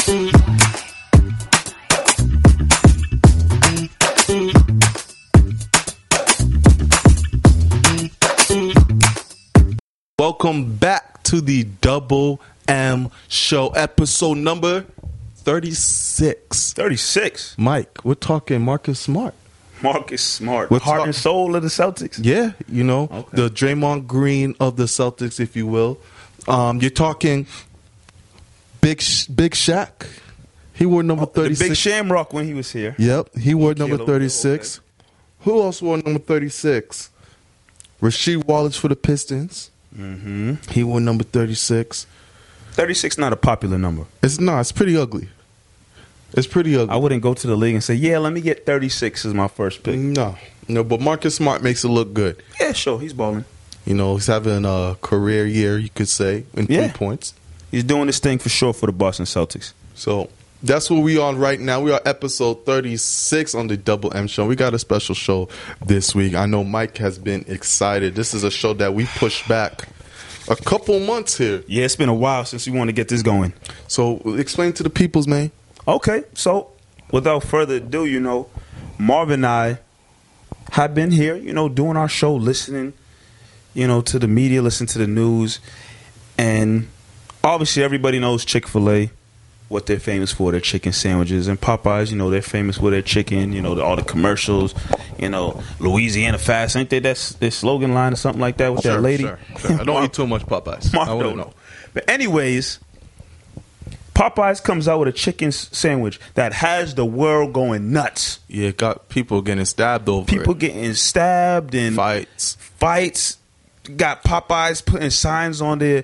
Welcome back to the Double M Show, episode number 36. 36. Mike, we're talking Marcus Smart. Marcus Smart, We're heart and soul of the Celtics. Yeah, you know, Okay. the Draymond Green of the Celtics, if you will. You're talking Big Shaq. He wore number 36. The Big Shamrock when he was here. Yep, he wore number Kilo, 36. Who else wore number 36? Rasheed Wallace for the Pistons. Mm-hmm. He wore number 36. 36 not a popular number. It's pretty ugly. It's pretty ugly. I wouldn't go to the league and say, yeah, let me get 36 as my first pick. No, but Marcus Smart makes it look good. Yeah, sure, he's balling. You know, he's having a career year, you could say, in 3 points. He's doing this thing for sure for the Boston Celtics. So that's what we on right now. We are episode 36 on the Double M Show. We got a special show this week. I know Mike has been excited. This is a show that we pushed back a couple months here. Yeah, it's been a while since we want to get this going. So explain to the peoples, man. Okay, so without further ado, you know, Marvin and I have been here, you know, doing our show, listening, you know, to the media, listening to the news. And obviously everybody knows Chick-fil-A, what they're famous for, their chicken sandwiches. And Popeyes, you know, they're famous for their chicken, you know, all the commercials, you know, Louisiana Fast. Ain't they that's their slogan line or something like that with that lady? Sure. I don't eat too much Popeyes. Mark I don't wouldn't know. But anyways, Popeyes comes out with a chicken sandwich that has the world going nuts. Yeah, got people getting stabbed over People it. getting stabbed and Fights. Got Popeyes putting signs on their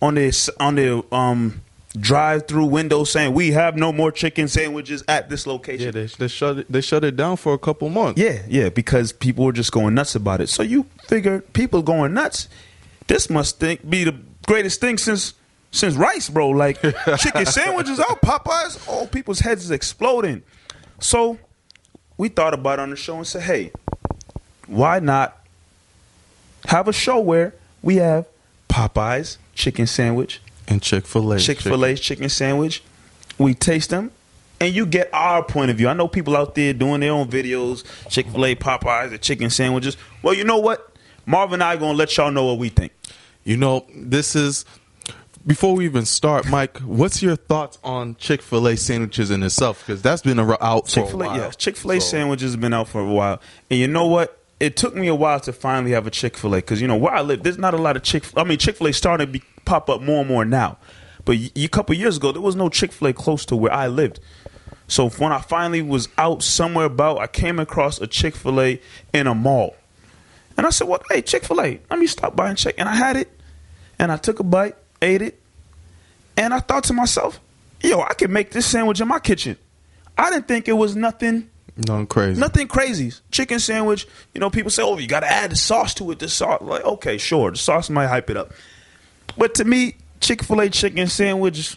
drive-through window saying we have no more chicken sandwiches at this location. Yeah, they shut it down for a couple months. Yeah, because people were just going nuts about it. So you figure people going nuts, this must be the greatest thing since rice, bro. Like chicken sandwiches out, Popeyes, all people's heads is exploding. So we thought about it on the show and said, hey, why not have a show where we have Popeyes chicken sandwich And Chick-fil-A's chicken sandwich. We taste them, and you get our point of view. I know people out there doing their own videos, Chick-fil-A, Popeyes, the chicken sandwiches. Well, you know what? Marvin and I are going to let y'all know what we think. You know, this is... Before we even start, Mike, what's your thoughts on Chick-fil-A sandwiches in itself? Because that's been out for a while. Yeah, Chick-fil-A sandwiches have been out for a while. And you know what? It took me a while to finally have a Chick-fil-A because, you know, where I live, there's not a lot of Chick-fil-A starting to pop up more and more now. But a couple years ago, there was no Chick-fil-A close to where I lived. So when I finally was out somewhere about, I came across a Chick-fil-A in a mall. And I said, well, hey, Chick-fil-A, let me stop by and check. And I had it, and I took a bite, ate it, and I thought to myself, yo, I can make this sandwich in my kitchen. I didn't think it was nothing crazy. Nothing crazy. Chicken sandwich, you know, people say, oh, you got to add the sauce to it. The sauce, like, okay, sure. The sauce might hype it up. But to me, Chick-fil-A chicken sandwich,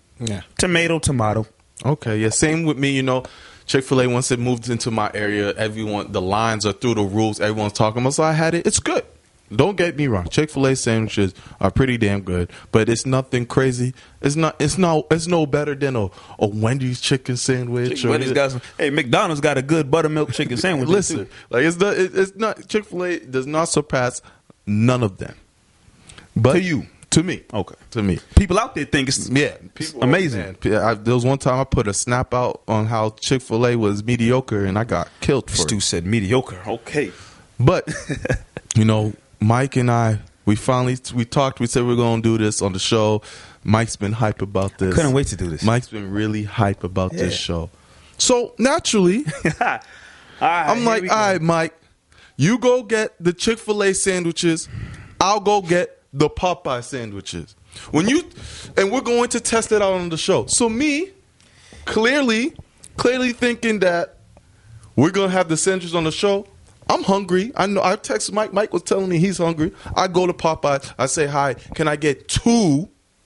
tomato. Okay, yeah, same with me, you know. Chick-fil-A, once it moved into my area, the lines are through the roofs. Everyone's talking about, so I had it. It's good. Don't get me wrong. Chick-fil-A sandwiches are pretty damn good, but it's nothing crazy. It's no better than a Wendy's chicken sandwich. McDonald's got a good buttermilk chicken sandwich. Listen, like it's not Chick-fil-A does not surpass none of them. But to me, okay, to me, people out there think it's amazing. There was one time I put a snap out on how Chick-fil-A was mediocre, and I got killed for it. Stu said mediocre. Okay, but you know. Mike and I, we talked. We said we're going to do this on the show. Mike's been hype about this. Couldn't wait to do this. Mike's been really hype about this show. So, naturally, I'm like, all right, Mike, you go get the Chick-fil-A sandwiches. I'll go get the Popeye sandwiches. And we're going to test it out on the show. So me, clearly thinking that we're going to have the sandwiches on the show. I'm hungry. I know. I text Mike. Mike was telling me he's hungry. I go to Popeye. I say, hi, can I get two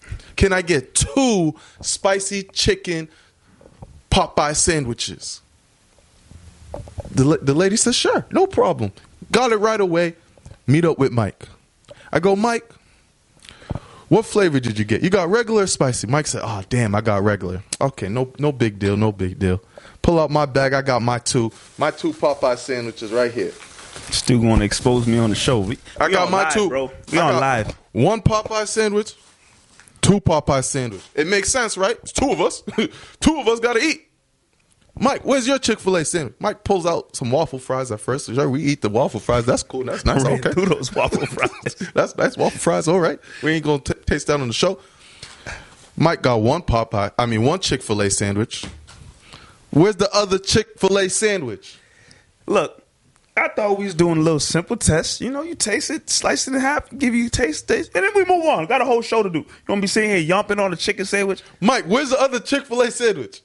spicy chicken Popeye sandwiches? The lady says, sure, no problem. Got it right away. Meet up with Mike. I go, Mike, What flavor did you get? You got regular or spicy? Mike said, oh, damn, I got regular. Okay, no big deal, no big deal. Pull out my bag. I got my two Popeye sandwiches right here. Still going to expose me on the show. I got my two. Bro. We on live. One Popeye sandwich, two Popeye sandwich. It makes sense, right? It's two of us. Two of us got to eat. Mike, where's your Chick-fil-A sandwich? Mike pulls out some waffle fries at first. Sure, we eat the waffle fries. That's cool. That's nice. Okay. Do those waffle fries. That's nice. Waffle fries, all right. We ain't going to taste that on the show. Mike got one Chick-fil-A sandwich. Where's the other Chick-fil-A sandwich? Look, I thought we was doing a little simple test. You know, you taste it, slice it in half, give you taste, and then we move on. Got a whole show to do. You want to be sitting here yumping on a chicken sandwich? Mike, where's the other Chick-fil-A sandwich?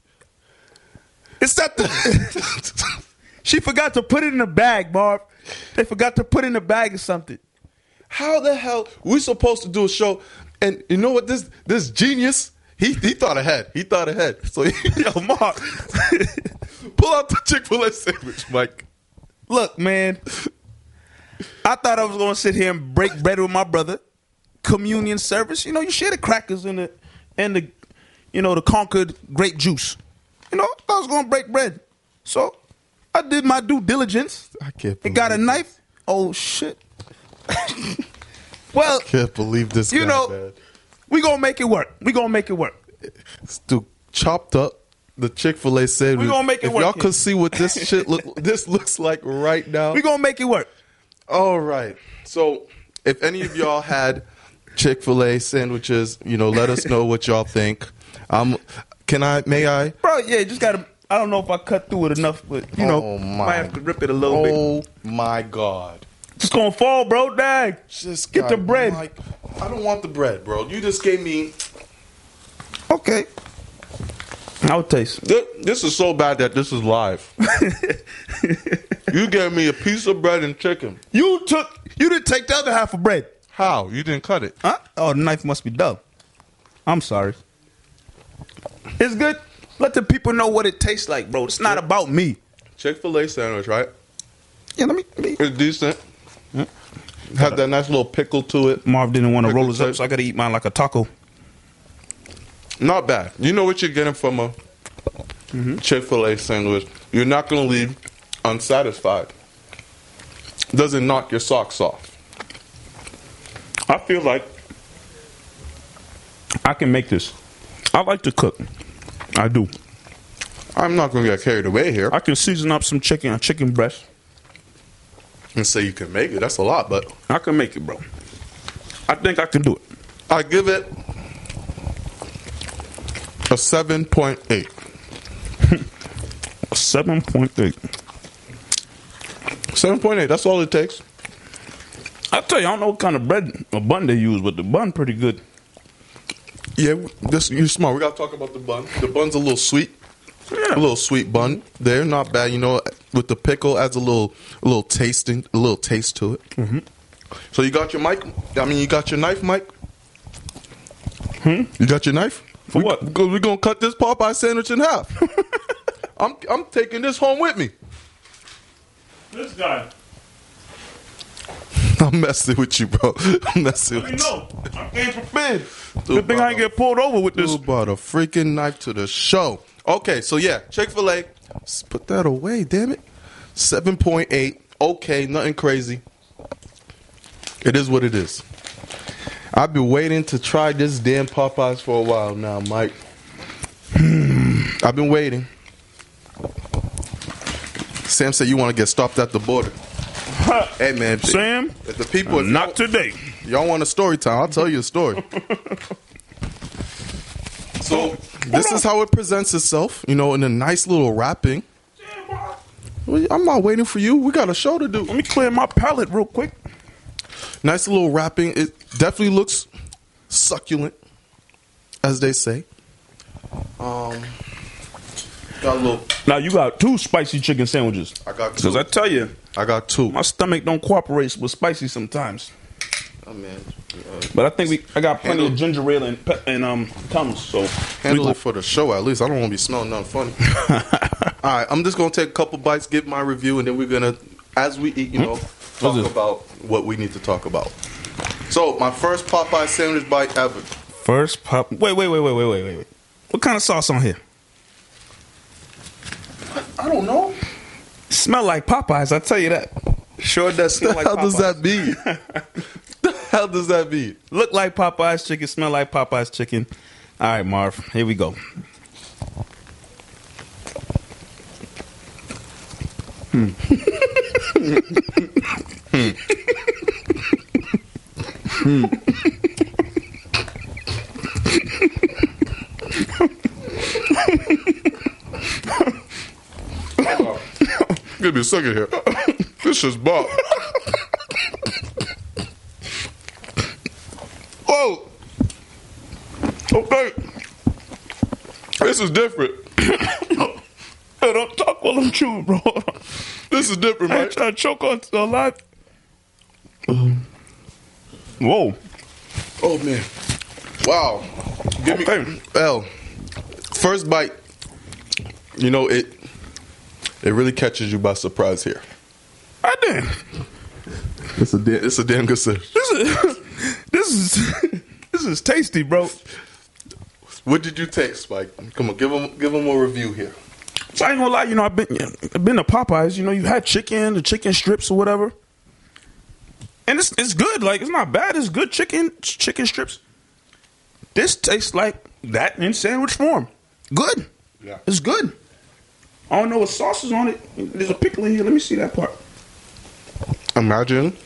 It's that she forgot to put it in a bag, Marv. They forgot to put it in a bag or something. How the hell we supposed to do a show? And you know what? This genius, he thought ahead. He thought ahead. So yo, Marv, pull out the Chick-fil-A sandwich, Mike. Look, man, I thought I was gonna sit here and break bread with my brother. Communion service, you know, you share the crackers and the the Concord grape juice. You know, I was gonna break bread, so I did my due diligence. I can't. And got a knife. Oh shit! Well, I can't believe this. You guy, know, man. We gonna make it work. We gonna make it work. Stu chopped up the Chick-fil-A sandwich. We gonna make it work. If y'all could see what this shit looks like right now. We gonna make it work. All right. So, if any of y'all had Chick-fil-A sandwiches, you know, let us know what y'all think. May I? Bro, yeah, just gotta. I don't know if I cut through it enough, but you know, might have to rip it a little bit. Oh my God! Just gonna fall, bro. Dang. Just get the bread. Mike, I don't want the bread, bro. You just gave me. Okay. I'll taste. This is so bad that this is live. You gave me a piece of bread and chicken. You didn't take the other half of bread. How? You didn't cut it? Huh? Oh, the knife must be dull. I'm sorry. It's good. Let the people know what it tastes like, bro. It's not about me. Chick-fil-A sandwich, right? Yeah, let me. It's decent. Have that nice little pickle to it. Marv didn't want to roll his up, so I got to eat mine like a taco. Not bad. You know what you're getting from a Chick-fil-A sandwich. You're not going to leave unsatisfied. Doesn't knock your socks off. I feel like I can make this. I like to cook. I do. I'm not going to get carried away here. I can season up some chicken breast. And say you can make it. That's a lot, but I can make it, bro. I think I can do it. I give it a 7.8. A 7.8. 7.8. That's all it takes. I tell you, I don't know what kind of bread or bun they use, but the bun pretty good. Yeah, you're smart. We got to talk about the bun. The bun's a little sweet. Yeah. A little sweet bun. They're not bad. You know, with the pickle adds a little taste to it. Mm-hmm. So you got your mic? You got your knife, Mike? You got your knife? For what? We're going to cut this Popeye sandwich in half. I'm taking this home with me. This guy. I'm messing with you, bro. I'm messing with you. I came prepared. Good thing I ain't get pulled over with this. Dude brought a freaking knife to the show. Okay, so yeah, Chick-fil-A. Put that away, damn it. 7.8. Okay, nothing crazy. It is what it is. I've been waiting to try this damn Popeyes for a while now, Mike. I've been waiting. Sam said you want to get stopped at the border. Hey, man. Sam, if the people, not today. Y'all want a story time? I'll tell you a story. So, this is how it presents itself, you know, in a nice little wrapping. I'm not waiting for you. We got a show to do. Let me clear my palate real quick. Nice little wrapping. It definitely looks succulent, as they say. Got a little. Now you got 2 spicy chicken sandwiches. I got 2. Because I tell you, I got 2. My stomach don't cooperate with spicy sometimes. Oh man. But I think I got plenty of ginger ale and Tums. So handle it for the show at least. I don't want to be smelling nothing funny. All right, I'm just gonna take a couple bites, give my review, and then we're gonna, as we eat, talk about what we need to talk about. So, my first Popeye sandwich bite ever. First pop. Wait. What kind of sauce on here? I don't know. Smell like Popeyes, I tell you that. Sure does smell like Popeyes. What the hell does that mean? The hell does that mean? Look like Popeyes chicken, smell like Popeyes chicken. All right, Marv, here we go. Give me a second here. This is Bob. Oh, okay. This is different. Hey, don't talk while I'm chewing, bro. This is different, I man. ain't trying to choke on a lot. Whoa. Oh man. Wow. Give me L. First bite. You know it really catches you by surprise here. I did. It's a damn good sandwich. This is tasty, bro. What did you taste, Spike? Come on, give them a review here. So I ain't gonna lie, you know, I've been to Popeyes. You know, you had chicken, the chicken strips or whatever, and it's good. Like, it's not bad. It's good chicken strips. This tastes like that in sandwich form. Good. Yeah. It's good. I don't know what sauce is on it. There's a pickle in here. Let me see that part. Imagine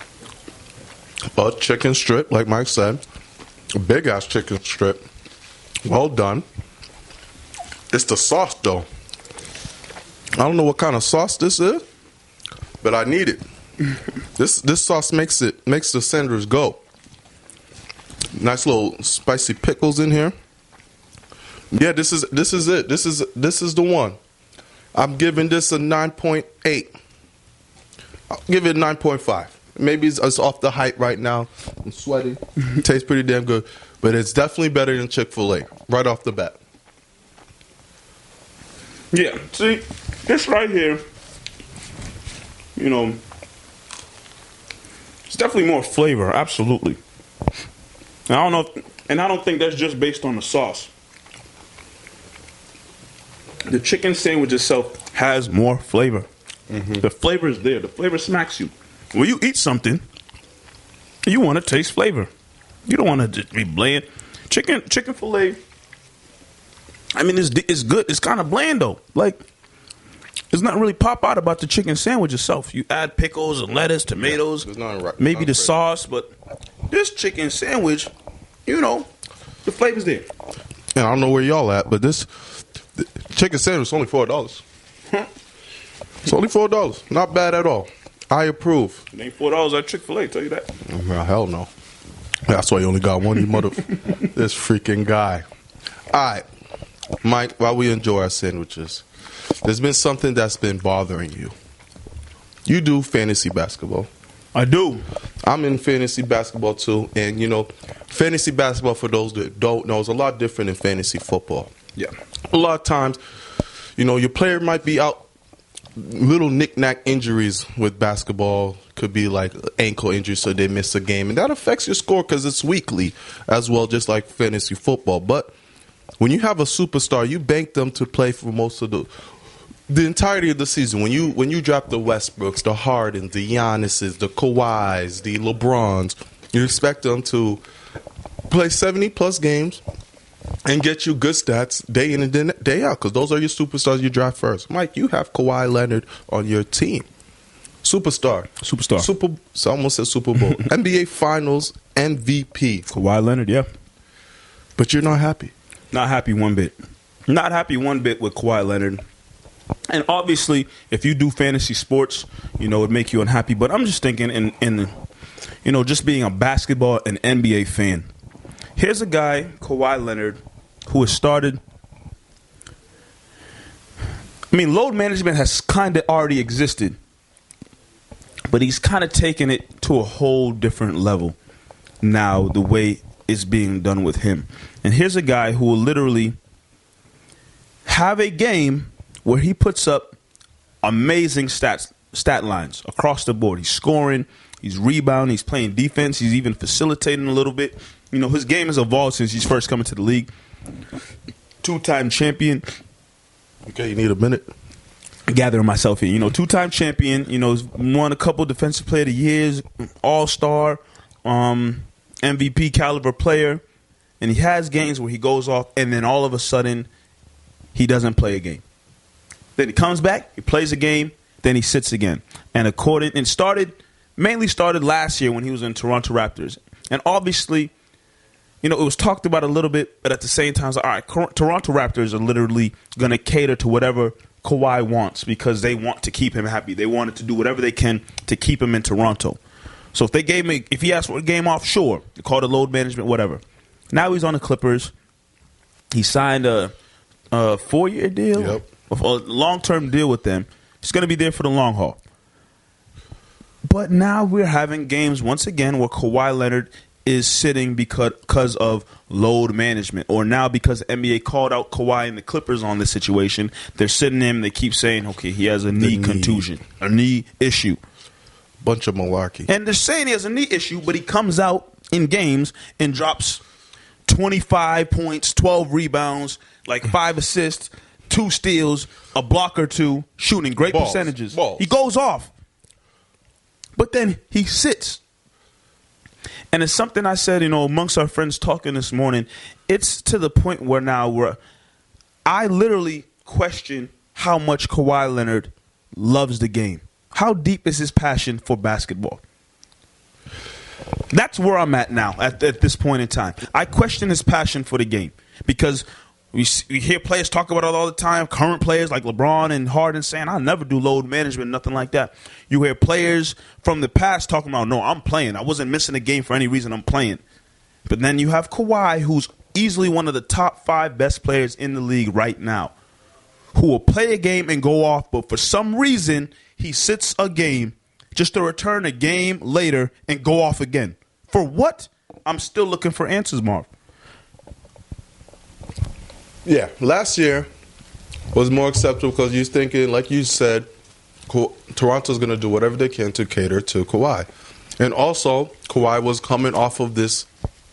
a chicken strip, like Mike said, a big ass chicken strip. Well done. It's the sauce though. I don't know what kind of sauce this is, but I need it. This sauce makes the sandwich go. Nice little spicy pickles in here. Yeah, this is it. This is the one. I'm giving this a 9.8. I'll give it a 9.5. Maybe it's off the height right now. I'm sweating. Tastes pretty damn good, but it's definitely better than Chick-fil-A right off the bat. Yeah, see, this right here, you know, it's definitely more flavor, absolutely. And I don't think that's just based on the sauce. The chicken sandwich itself has more flavor. Mm-hmm. The flavor is there. The flavor smacks you. When you eat something, you want to taste flavor. You don't want to just be bland. Chicken fillet, I mean, it's good. It's kind of bland, though. Like, there's nothing really pop out about the chicken sandwich itself. You add pickles and lettuce, tomatoes, maybe the sauce, but this chicken sandwich, you know, the flavor's there. And I don't know where y'all at, but this chicken sandwich is only $4. It's only $4. Not bad at all. I approve. It ain't $4 at Chick-fil-A, tell you that. Well, hell no. That's why you only got one, you mother... This freaking guy. All right. Mike, while we enjoy our sandwiches, there's been something that's been bothering you. You do fantasy basketball. I do. I'm in fantasy basketball too, and you know, fantasy basketball, for those that don't know, is a lot different than fantasy football. Yeah. A lot of times, you know, your player might be out, little knick-knack injuries with basketball. Could be like ankle injury, so they miss a game, and that affects your score because it's weekly as well, just like fantasy football. But when you have a superstar, you bank them to play for most of the entirety of the season. When you drop the Westbrooks, the Hardens, the Giannis's, the Kawhis, the LeBrons, you expect them to play 70-plus games and get you good stats day in and day out, because those are your superstars you draft first. Mike, you have Kawhi Leonard on your team. Superstar. I almost said Super Bowl. NBA Finals MVP. Kawhi Leonard, yeah. But you're not happy. Not happy one bit. Not happy one bit with Kawhi Leonard. And obviously, if you do fantasy sports, you know, it'd make you unhappy. But I'm just thinking in you know, just being a basketball and NBA fan. Here's a guy, Kawhi Leonard, who has started. I mean, load management has kind of already existed, but he's kind of taken it to a whole different level now, the way it's being done with him. And here's a guy who will literally have a game where he puts up amazing stat lines across the board. He's scoring, He's rebounding. He's playing defense. He's even facilitating a little bit. You know, his game has evolved since he's first coming to the league. 2-time champion. Okay, you need a minute. Gathering myself here. You know, 2-time champion. You know, won a couple Defensive Player of the Years, All-Star, MVP caliber player. And he has games where he goes off, and then all of a sudden, he doesn't play a game. Then he comes back, he plays a game, then he sits again. And mainly started last year when he was in Toronto Raptors. And obviously, you know, it was talked about a little bit, but at the same time, it's like, all right, Toronto Raptors are literally going to cater to whatever Kawhi wants because they want to keep him happy. They wanted to do whatever they can to keep him in Toronto. So if he asked for a game off, sure. They called it load management, whatever. Now he's on the Clippers. He signed a 4-year deal, a long-term deal with them. He's going to be there for the long haul. But now we're having games once again where Kawhi Leonard is sitting because of load management, or now because the NBA called out Kawhi and the Clippers on this situation. They're sitting him. They keep saying, okay, he has a knee contusion, a knee issue. Bunch of malarkey. And they're saying he has a knee issue, but he comes out in games and drops 25 points, 12 rebounds, like 5 assists, 2 steals, a block or 2, shooting great percentages. He goes off. But then he sits. And it's something I said, you know, amongst our friends talking this morning. It's to the point where now I literally question how much Kawhi Leonard loves the game. How deep is his passion for basketball? That's where I'm at now at this point in time. I question his passion for the game because we hear players talk about it all the time, current players like LeBron and Harden saying, I'll never do load management, nothing like that. You hear players from the past talking about, no, I'm playing. I wasn't missing a game for any reason. I'm playing. But then you have Kawhi, who's easily one of the top 5 best players in the league right now, who will play a game and go off, but for some reason he sits a game just to return a game later and go off again. For what? I'm still looking for answers, Marv. Yeah, last year was more acceptable because you're thinking, like you said, Toronto's going to do whatever they can to cater to Kawhi. And also, Kawhi was coming off of this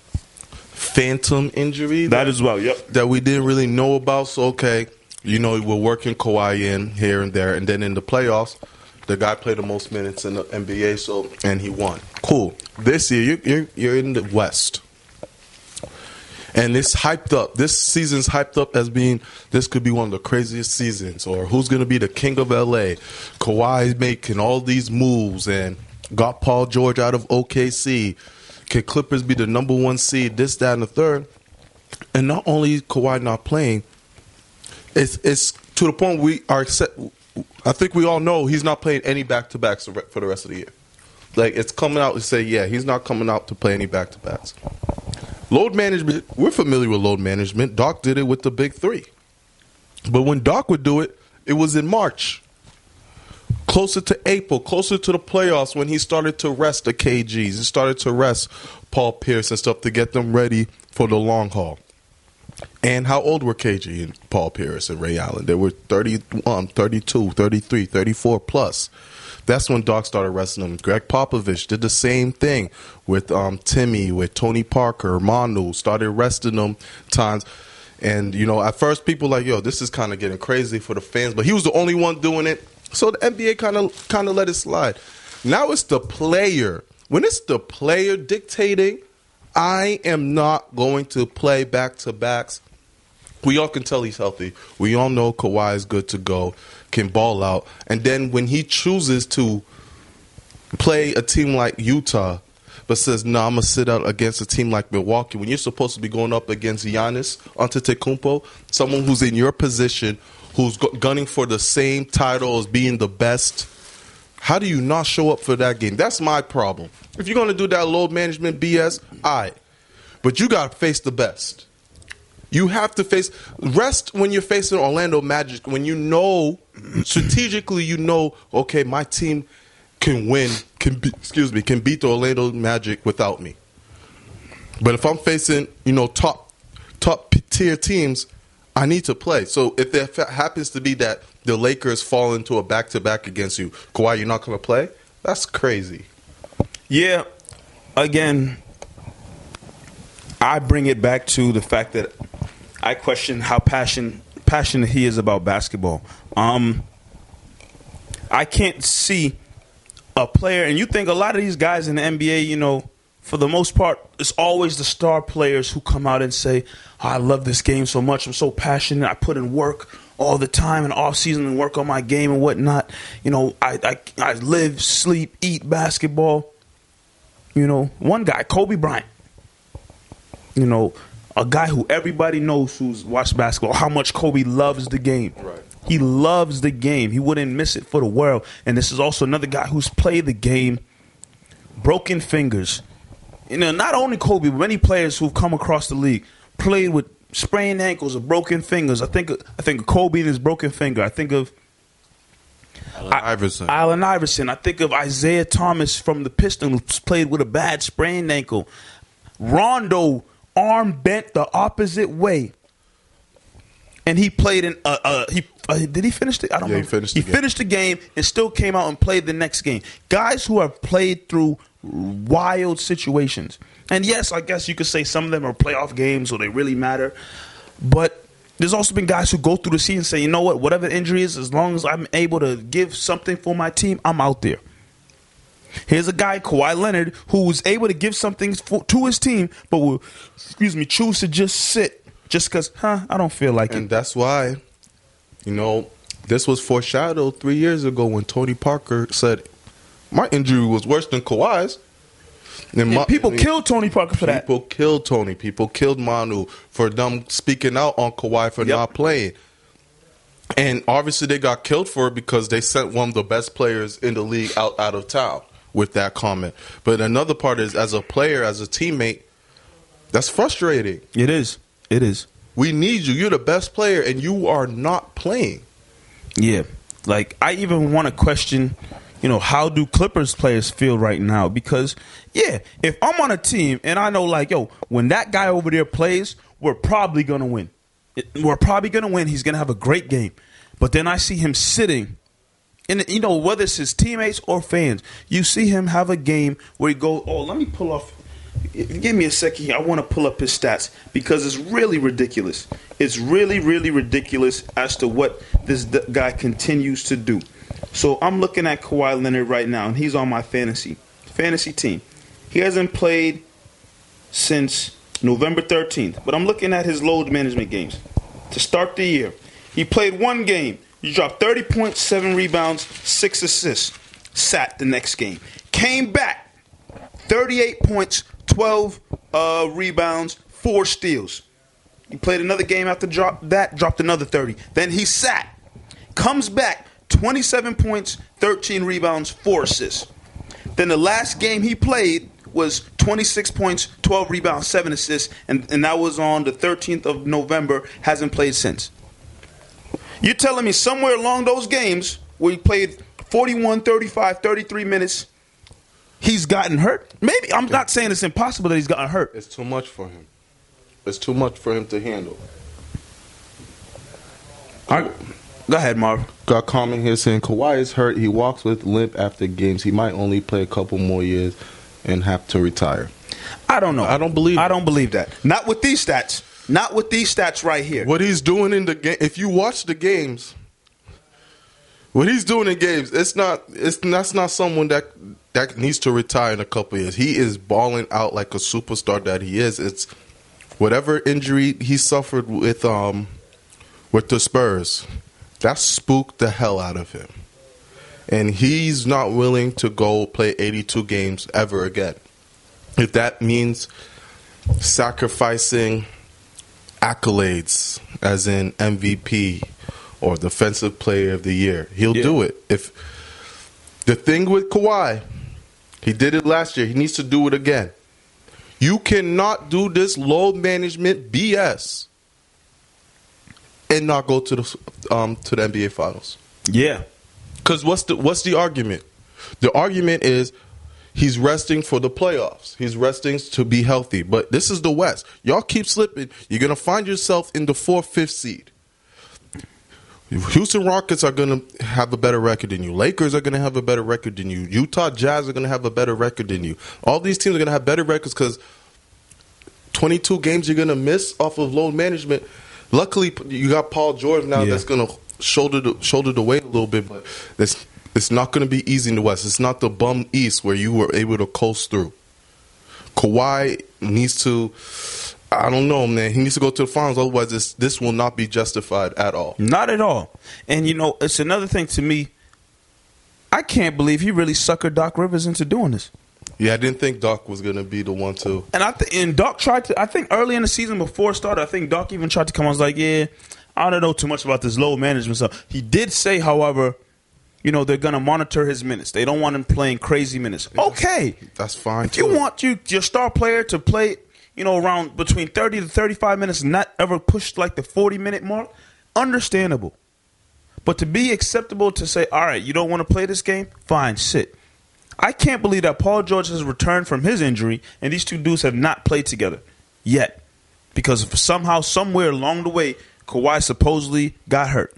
phantom injury. That as well, yep. That we didn't really know about. So, okay, you know, we're working Kawhi in here and there. And then in the playoffs, the guy played the most minutes in the NBA, and he won. Cool. This year, you're in the West. And it's hyped up. This season's hyped up as being, this could be one of the craziest seasons. Or who's going to be the king of L.A. Kawhi making all these moves and got Paul George out of OKC. Can Clippers be the number 1 seed, this, that, and the third? And not only is Kawhi not playing, it's to the point we are set. I think we all know he's not playing any back-to-backs for the rest of the year. Like, it's coming out to say, yeah, he's not coming out to play any back-to-backs. Load management, we're familiar with load management. Doc did it with the big 3. But when Doc would do it, it was in March. Closer to April, closer to the playoffs when he started to rest the KGs. He started to rest Paul Pierce and stuff to get them ready for the long haul. And how old were KG and Paul Pierce and Ray Allen? They were 31, 32, 33, 34 plus. That's when Doc started resting them. Greg Popovich did the same thing with Timmy, with Tony Parker, Manu, started resting them times. And, you know, at first people were like, yo, this is kind of getting crazy for the fans. But he was the only one doing it. So the NBA kind of let it slide. Now it's the player. When it's the player dictating, I am not going to play back-to-backs. We all can tell he's healthy. We all know Kawhi is good to go, can ball out. And then when he chooses to play a team like Utah, but says, no, I'm going to sit out against a team like Milwaukee, when you're supposed to be going up against Giannis Antetokounmpo, someone who's in your position, who's gunning for the same title as being the best, how do you not show up for that game? That's my problem. If you're going to do that load management BS, all right. But you got to face the best. You have to rest when you're facing Orlando Magic, when you know, strategically you know, okay, my team can win, can beat the Orlando Magic without me. But if I'm facing, you know, top tier teams, I need to play. So if there happens to be that the Lakers fall into a back-to-back against you, Kawhi, you're not going to play? That's crazy. Yeah, again, I bring it back to the fact that I question how passionate he is about basketball. I can't see a player, and you think a lot of these guys in the NBA, you know, for the most part, it's always the star players who come out and say, oh, I love this game so much. I'm so passionate. I put in work all the time in off season and work on my game and whatnot. You know, I live, sleep, eat basketball. You know, one guy, Kobe Bryant, you know, a guy who everybody knows who's watched basketball, how much Kobe loves the game. Right. He loves the game. He wouldn't miss it for the world. And this is also another guy who's played the game, broken fingers. You know, not only Kobe, but many players who've come across the league played with sprained ankles or broken fingers. I think of Kobe and his broken finger. I think of Allen Iverson. I think of Isaiah Thomas from the Pistons, played with a bad sprained ankle. Rondo, arm bent the opposite way, and he played in. Did he finish the? I don't know. He finished the game and still came out and played the next game. Guys who have played through wild situations. And yes, I guess you could say some of them are playoff games, so they really matter. But there's also been guys who go through the season and say, you know what, whatever the injury is, as long as I'm able to give something for my team, I'm out there. Here's a guy, Kawhi Leonard, who was able to give something to his team, but will, choose to just sit just because, I don't feel like it. And that's why, you know, this was foreshadowed 3 years ago when Tony Parker said, my injury was worse than Kawhi's. And people killed Tony Parker for that. People killed Tony. People killed Manu for them speaking out on Kawhi for not playing. And obviously they got killed for it because they sent one of the best players in the league out of town with that comment. But another part is, as a player, as a teammate, that's frustrating. It is. It is. We need you. You're the best player, and you are not playing. Yeah. Like, I even want to question, you know, how do Clippers players feel right now? Because, yeah, if I'm on a team and I know, like, yo, when that guy over there plays, we're probably going to win. We're probably going to win. He's going to have a great game. But then I see him sitting, and, you know, whether it's his teammates or fans, you see him have a game where he goes, oh, let me pull off. Give me a second here. I want to pull up his stats because it's really ridiculous. It's really, really ridiculous as to what this guy continues to do. So I'm looking at Kawhi Leonard right now, and he's on my fantasy team. He hasn't played since November 13th, but I'm looking at his load management games. To start the year, he played one game. He dropped 30 points, 7 rebounds, 6 assists. Sat the next game. Came back, 38 points, 12 rebounds, 4 steals. He played another game after dropped another 30. Then he sat. Comes back, 27 points, 13 rebounds, 4 assists. Then the last game he played was 26 points, 12 rebounds, 7 assists, and that was on the 13th of November. Hasn't played since. You're telling me somewhere along those games where he played 41, 35, 33 minutes, he's gotten hurt? Maybe. I'm not saying it's impossible that he's gotten hurt. It's too much for him. It's too much for him to handle. All right. Go ahead, Marv. Got a comment here saying Kawhi is hurt. He walks with limp after games. He might only play a couple more years and have to retire. I don't know. I don't believe that. Not with these stats. Not with these stats right here. What he's doing in the game, if you watch the games, what he's doing in games, that's not someone that needs to retire in a couple years. He is balling out like a superstar that he is. It's whatever injury he suffered with the Spurs, that spooked the hell out of him. And he's not willing to go play 82 games ever again. If that means sacrificing accolades, as in MVP or Defensive Player of the Year, he'll do it. If the thing with Kawhi, he did it last year, he needs to do it again. You cannot do this load management BS and not go to the NBA Finals. Yeah. Because what's the argument? The argument is he's resting for the playoffs. He's resting to be healthy. But this is the West. Y'all keep slipping. You're going to find yourself in the 4th, 5th seed. Houston Rockets are going to have a better record than you. Lakers are going to have a better record than you. Utah Jazz are going to have a better record than you. All these teams are going to have better records because 22 games you're going to miss off of load management. Luckily, you got Paul George now that's going to shoulder the weight a little bit, but it's not going to be easy in the West. It's not the bum East where you were able to coast through. Kawhi needs to, I don't know, man. He needs to go to the finals. Otherwise, this will not be justified at all. Not at all. And, it's another thing to me. I can't believe he really suckered Doc Rivers into doing this. Yeah, I didn't think Doc was going to be the one to. And Doc tried to, I think early in the season before it started, I think Doc even tried to come on and was like, yeah, I don't know too much about this load management stuff. He did say, however, they're going to monitor his minutes. They don't want him playing crazy minutes. Okay. That's fine, If you want your star player to play, around between 30 to 35 minutes and not ever push like the 40-minute mark, understandable. But to be acceptable to say, all right, you don't want to play this game? Fine, sit. I can't believe that Paul George has returned from his injury and these two dudes have not played together yet. Because somehow, somewhere along the way, Kawhi supposedly got hurt.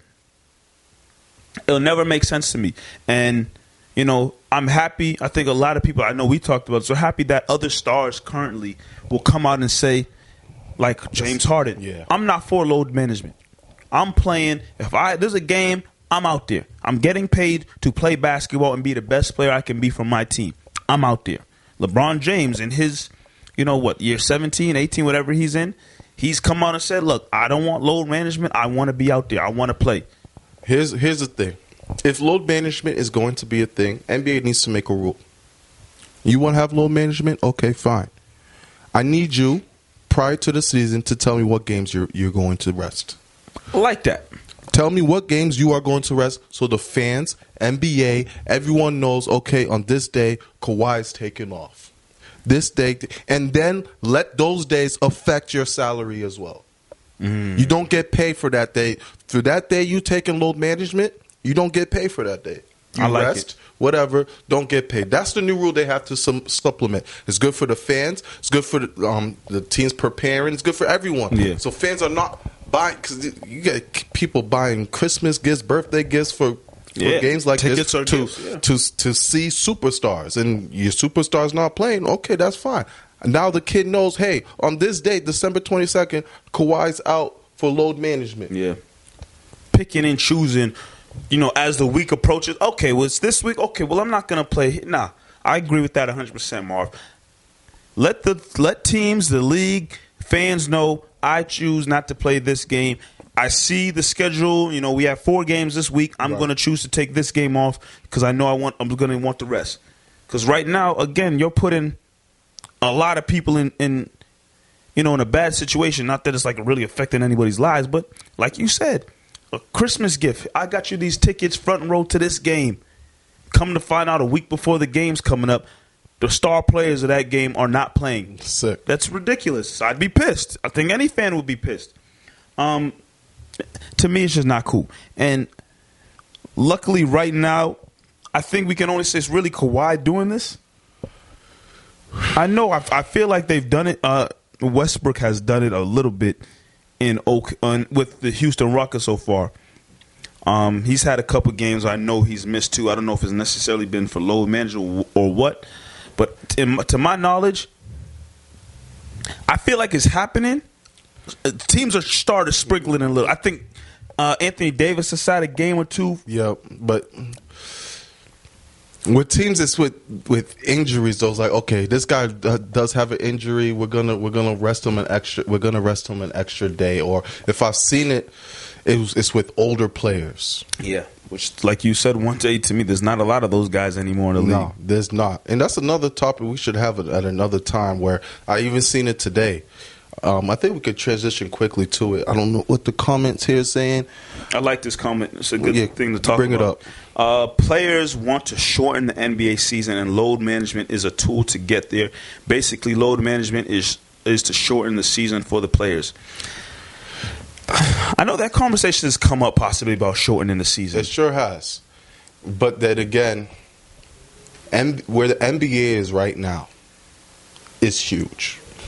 It'll never make sense to me. And, I'm happy. I think a lot of people, I know we talked about it, so happy that other stars currently will come out and say, like James Harden, I'm not for load management. I'm playing. If there's a game, I'm out there. I'm getting paid to play basketball and be the best player I can be for my team. I'm out there. LeBron James in his, year 17, 18, whatever he's in, he's come out and said, look, I don't want load management. I want to be out there. I want to play. Here's the thing. If load management is going to be a thing, NBA needs to make a rule. You want to have load management? Okay, fine. I need you, prior to the season, to tell me what games you're going to rest. Like that. Tell me what games you are going to rest so the fans, NBA, everyone knows, okay, on this day, Kawhi is taking off. This day, and then let those days affect your salary as well. You don't get paid for that day. For that day you taking load management, you don't get paid for that day. You rest, whatever, don't get paid. That's the new rule they have to supplement. It's good for the fans. It's good for the teams preparing. It's good for everyone. Yeah. So fans are not buying, because you get people buying Christmas gifts, birthday gifts for games like tickets this to see superstars. And your superstar's not playing, okay, that's fine. Now the kid knows, hey, on this date, December 22nd, Kawhi's out for load management. Yeah. Picking and choosing, as the week approaches. Okay, well, it's this week. Okay, well, I'm not going to play. Nah, I agree with that 100%, Marv. Let teams, the league, fans know I choose not to play this game. I see the schedule. We have 4 games this week. I'm going to choose to take this game off because I know I'm going to want the rest. Because right now, again, you're putting a lot of people in a bad situation. Not that it's like really affecting anybody's lives, but like you said, a Christmas gift. I got you these tickets front row to this game. Come to find out a week before the game's coming up, the star players of that game are not playing. Sick. That's ridiculous. I'd be pissed. I think any fan would be pissed. To me, it's just not cool. And luckily right now, I think we can only say it's really Kawhi doing this. I know. I feel like they've done it. Westbrook has done it a little bit with the Houston Rockets so far. He's had a couple games I know he's missed too. I don't know if it's necessarily been for load management or what. But to my knowledge, I feel like it's happening. Teams are starting sprinkling in a little. I think Anthony Davis has had a game or two. Yeah, but with teams, it's with injuries. Those like, okay, this guy does have an injury. We're gonna rest him an extra day. Or if I've seen it, it's with older players. Yeah, which, like you said one day to me, there's not a lot of those guys anymore in the league. No, there's not, and that's another topic we should have at another time. Where I even seen it today. I think we could transition quickly to it. I don't know what the comments here is saying. I like this comment. It's a good thing to talk bring about. It up. Players want to shorten the NBA season, and load management is a tool to get there. Basically, load management is to shorten the season for the players. I know that conversation has come up possibly about shortening the season. It sure has. But then again, where the NBA is right now is huge.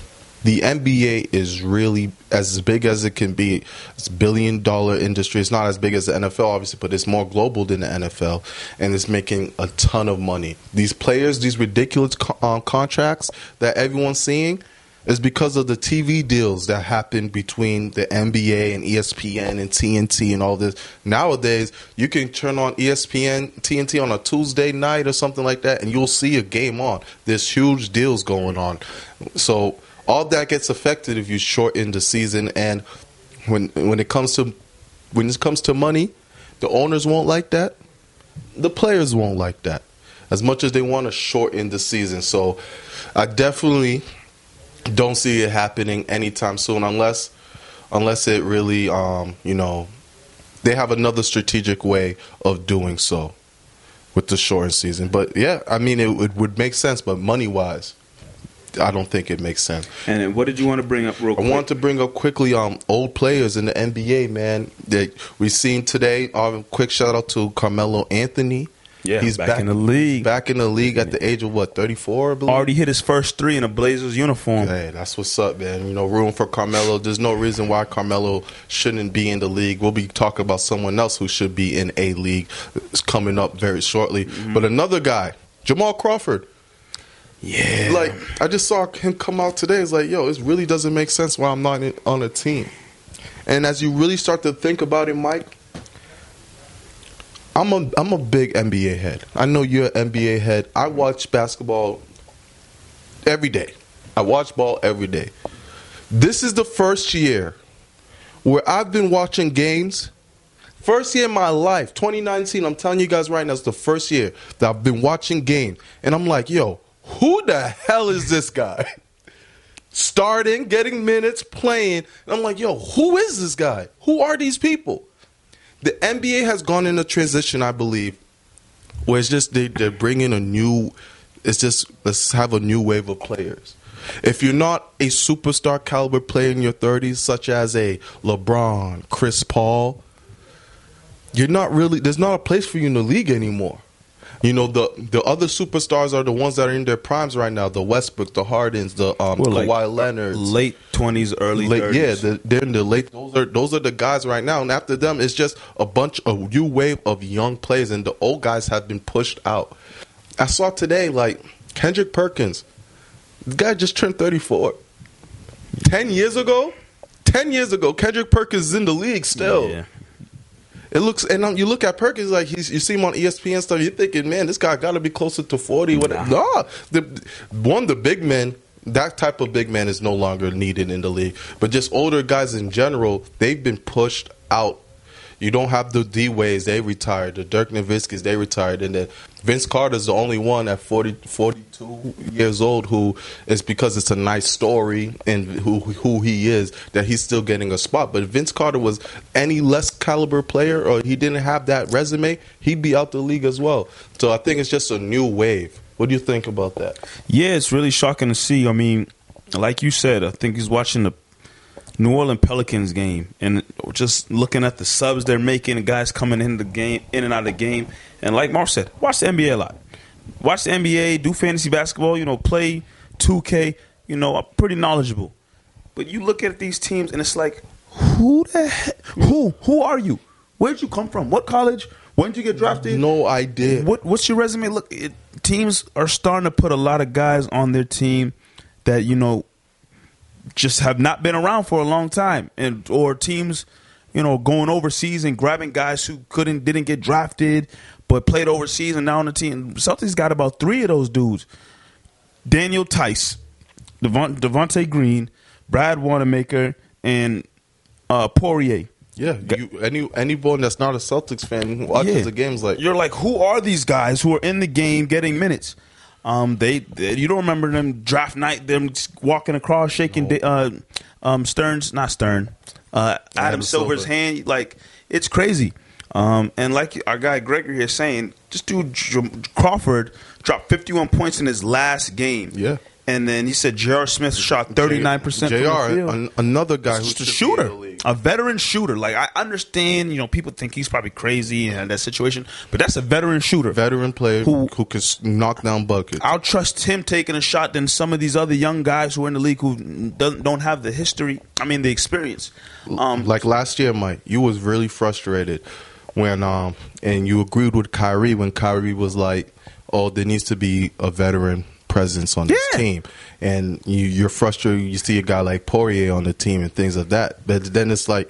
the NBA is really as big as it can be. It's $1 billion industry. It's not as big as the NFL, obviously, but it's more global than the NFL, and it's making a ton of money. These players, these ridiculous contracts that everyone's seeing, is because of the TV deals that happen between the NBA and ESPN and TNT and all this. Nowadays, you can turn on ESPN, TNT on a Tuesday night or something like that, and you'll see a game on. There's huge deals going on. So all that gets affected if you shorten the season. And when it comes to money, the owners won't like that. The players won't like that as much as they want to shorten the season. So I definitely don't see it happening anytime soon unless it really, they have another strategic way of doing so with the shortened season. But, yeah, I mean, it would make sense, but money-wise, I don't think it makes sense. And what did you want to bring up real quick? I want to bring up quickly old players in the NBA, man, that we've seen today. Quick shout-out to Carmelo Anthony. Yeah, he's back in the league. Back in the league at the age of, 34, I believe? Already hit his first 3 in a Blazers uniform. Hey, that's what's up, man. Room for Carmelo. There's no reason why Carmelo shouldn't be in the league. We'll be talking about someone else who should be in a league. It's coming up very shortly. Mm-hmm. But another guy, Jamal Crawford. Yeah. I just saw him come out today. It's like, it really doesn't make sense why I'm not on a team. And as you really start to think about it, Mike, I'm a big NBA head. I know you're an NBA head. I watch basketball every day. I watch ball every day. This is the first year where I've been watching games. First year in my life, 2019, I'm telling you guys right now, it's the first year that I've been watching games. And I'm like, who the hell is this guy? Starting, getting minutes, playing. And I'm like, who is this guy? Who are these people? The NBA has gone in a transition, I believe, where it's just they're bringing let's have a new wave of players. If you're not a superstar caliber player in your 30s, such as a LeBron, Chris Paul, there's not a place for you in the league anymore. The other superstars are the ones that are in their primes right now. The Westbrook, the Hardens, the Kawhi Leonard, late 20s, early 30s. Yeah, they're in the late. Those are the guys right now. And after them, it's just a new wave of young players, and the old guys have been pushed out. I saw today, Kendrick Perkins. The guy just turned 34. 10 years ago, Kendrick Perkins is in the league still. Yeah. It looks, and you look at Perkins, you see him on ESPN stuff, you're thinking, man, this guy got to be closer to 40. The big men, that type of big man is no longer needed in the league. But just older guys in general, they've been pushed out. You don't have the D-Ways, they retired. The Dirk Nowitzkis, they retired. And then Vince Carter's the only one at 42 years old who is, because it's a nice story and who he is, that he's still getting a spot. But if Vince Carter was any less caliber player or he didn't have that resume, he'd be out the league as well. So I think it's just a new wave. What do you think about that? Yeah, it's really shocking to see. I mean, like you said, I think he's watching the New Orleans Pelicans game and just looking at the subs they're making, the guys coming in and out of the game. And like Mark said, watch the NBA a lot. Watch the NBA, do fantasy basketball, play 2K, I'm pretty knowledgeable. But you look at these teams and it's like, who the heck? Who are you? Where'd you come from? What college? When did you get drafted? No idea. What's your resume? Look, teams are starting to put a lot of guys on their team that, just have not been around for a long time, or teams, going overseas and grabbing guys who didn't get drafted, but played overseas and now on the team. Celtics got about 3 of those dudes: Daniel Tice, Devontae Green, Brad Wanamaker, and Poirier. Yeah, anyone that's not a Celtics fan who watches the games, you're like, who are these guys who are in the game getting minutes? You don't remember them draft night, them walking across, shaking Adam Silver's hand. It's crazy. And like our guy Gregory is saying, just dude Crawford dropped 51 points in his last game. Yeah. And then he said J.R. Smith shot 39% from the field. Another guy who's just a shooter, a veteran shooter. Like, I understand, people think he's probably crazy in that situation, but that's a veteran shooter. Veteran player who can knock down buckets. I'll trust him taking a shot than some of these other young guys who are in the league who don't have the history, the experience. Like last year, Mike, you was really frustrated when and you agreed with Kyrie when Kyrie was like, oh, there needs to be a veteran presence on this team, and you're frustrated. You see a guy like Poirier on the team and things of that, but then it's like,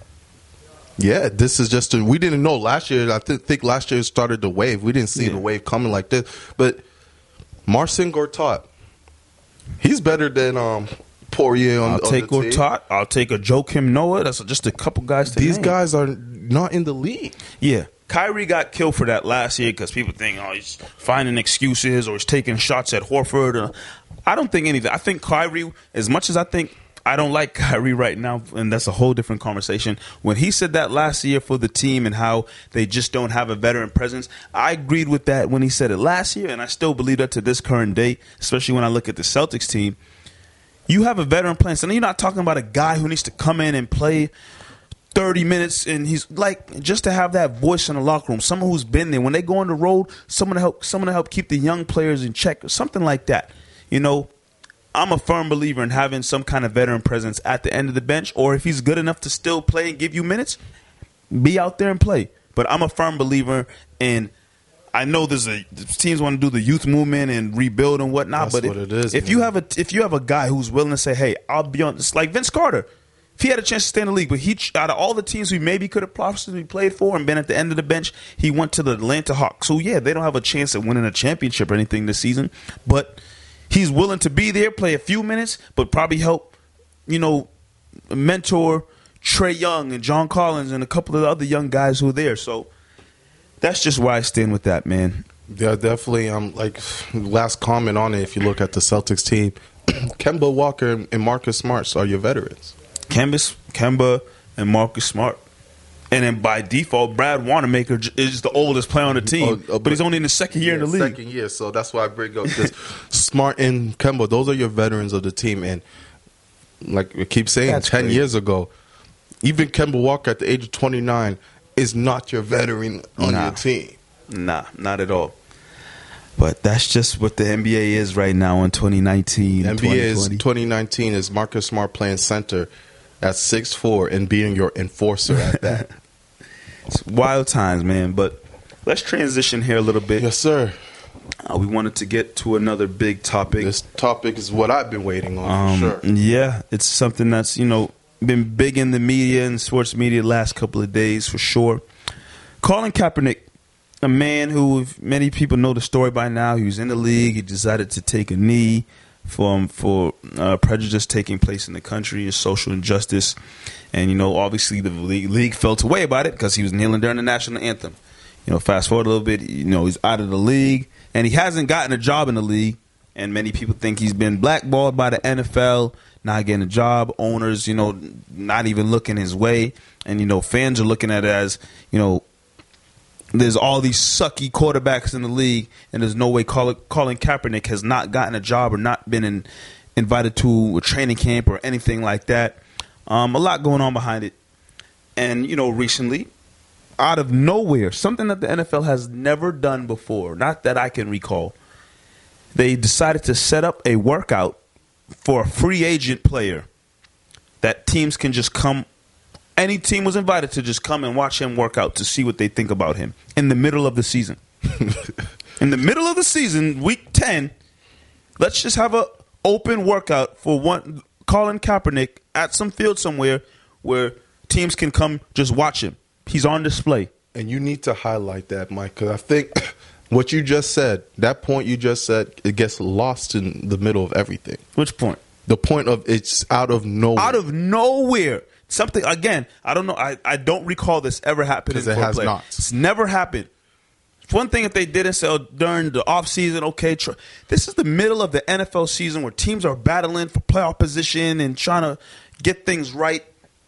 this is just we didn't know last year. I think last year started the wave. We didn't see the wave coming like this, but Marcin Gortat, he's better than Poirier on, I'll take Gortat. I'll take a Joakim Noah. That's just a couple guys. These guys are not in the league. Yeah. Kyrie got killed for that last year because people think, he's finding excuses or he's taking shots at Horford. I don't think anything. I think Kyrie, as much as I think I don't like Kyrie right now, and that's a whole different conversation, when he said that last year for the team and how they just don't have a veteran presence, I agreed with that when he said it last year, and I still believe that to this current day, especially when I look at the Celtics team. You have a veteran playing, so you're not talking about a guy who needs to come in and play 30 minutes, and he's like, just to have that voice in the locker room, someone who's been there when they go on the road, someone to help keep the young players in check, or something like that. I'm a firm believer in having some kind of veteran presence at the end of the bench, or if he's good enough to still play and give you minutes, be out there and play. But I'm a firm believer in. I know teams want to do the youth movement and rebuild and whatnot, but if you have a guy who's willing to say, "Hey, I'll be on," it's like Vince Carter. If he had a chance to stay in the league, but out of all the teams he maybe could have possibly played for and been at the end of the bench, he went to the Atlanta Hawks. So, they don't have a chance at winning a championship or anything this season. But he's willing to be there, play a few minutes, but probably help, mentor Trae Young and John Collins and a couple of the other young guys who are there. So that's just where I stand with that, man. Yeah, definitely. Last comment on it, if you look at the Celtics team, Kemba Walker and Marcus Smart are your veterans. Kemba and Marcus Smart. And then by default, Brad Wanamaker is the oldest player on the team, but he's only in the second year in the league. Second year, so that's why I bring up this. Smart and Kemba, those are your veterans of the team. And like we keep saying, that's 10 years ago, even Kemba Walker at the age of 29 is not your veteran on your team. Nah, not at all. But that's just what the NBA is right now in 2019. The NBA is 2019 is Marcus Smart playing center at 6'4" and being your enforcer at that. It's wild times, man. But let's transition here a little bit. Yes, sir. We wanted to get to another big topic. This topic is what I've been waiting on, for sure. Yeah, it's something that's, been big in the media and sports media the last couple of days, for sure. Colin Kaepernick, a man who many people know the story by now. He was in the league. He decided to take a knee for prejudice taking place in the country, social injustice. And, obviously the league felt away about it because he was kneeling during the national anthem. Fast forward a little bit, he's out of the league. And he hasn't gotten a job in the league. And many people think he's been blackballed by the NFL, not getting a job. Owners, not even looking his way. And, fans are looking at it as, there's all these sucky quarterbacks in the league, and there's no way Colin Kaepernick has not gotten a job or not been invited to a training camp or anything like that. A lot going on behind it. And, recently, out of nowhere, something that the NFL has never done before, not that I can recall, they decided to set up a workout for a free agent player that teams can just come. Any team was invited to just come and watch him work out to see what they think about him in the middle of the season. In the middle of the season, week 10, let's just have an open workout for Colin Kaepernick at some field somewhere where teams can come just watch him. He's on display. And you need to highlight that, Mike, because I think what you just said, that point you just said, it gets lost in the middle of everything. Which point? The point of it's out of nowhere. Out of nowhere. Something, again, I don't know. I don't recall this ever happening for a player. Not. It's never happened. It's one thing if they did it during the offseason, okay. This is the middle of the NFL season where teams are battling for playoff position and trying to get things right.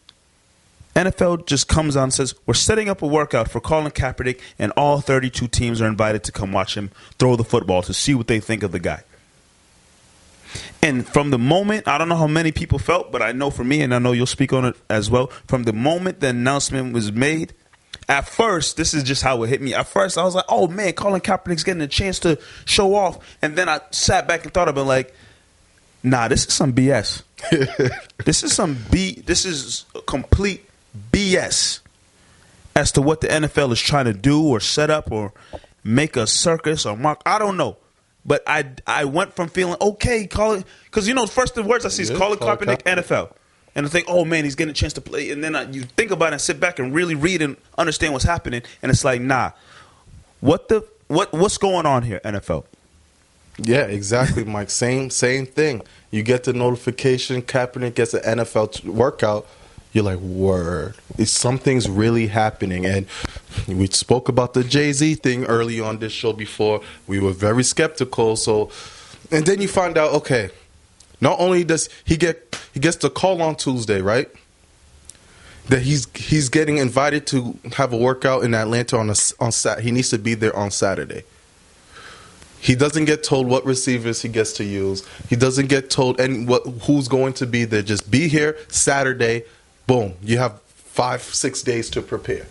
NFL just comes out and says, we're setting up a workout for Colin Kaepernick, and all 32 teams are invited to come watch him throw the football to see what they think of the guy. And from the moment, I don't know how many people felt, but I know for me, and I know you'll speak on it as well, from the moment the announcement was made, at first, this is just how it hit me. At first, I was like, oh, man, Colin Kaepernick's getting a chance to show off. And then I sat back and thought about like, nah, this is some BS. This is complete BS as to what the NFL is trying to do or set up or make a circus or mark. I don't know. But I went from feeling, okay, Colin, because, you know, first the words I see is Colin Kaepernick, NFL. And I think, oh, man, he's getting a chance to play. And then you think about it and sit back and really read and understand what's happening. And it's like, nah, what's going on here, NFL? Yeah, exactly, Mike. Same thing. You get the notification, Kaepernick gets an NFL workout. You're like, word. Something's really happening. And we spoke about the Jay-Z thing early on this show before. We were very skeptical. And then you find out, okay, not only does he gets the call on Tuesday, right? That he's getting invited to have a workout in Atlanta on Saturday. He needs to be there on Saturday. He doesn't get told what receivers he gets to use. He doesn't get told who's going to be there. Just be here Saturday. Boom. You have 5-6 days to prepare.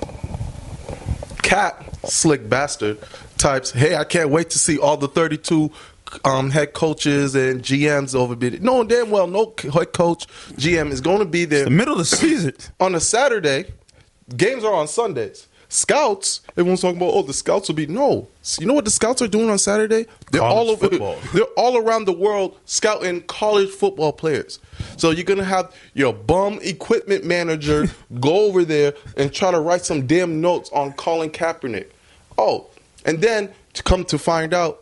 Cat, slick bastard, types, hey, I can't wait to see all the 32 head coaches and GMs over there. No, damn well, no head coach, GM is going to be there. It's the middle of the season. On a Saturday, games are on Sundays. Scouts, everyone's talking about, the scouts will be. No. You know what the scouts are doing on Saturday? They're all over. They're all around the world scouting college football players. So you're going to have your bum equipment manager go over there and try to write some damn notes on Colin Kaepernick. Oh, and then to come to find out,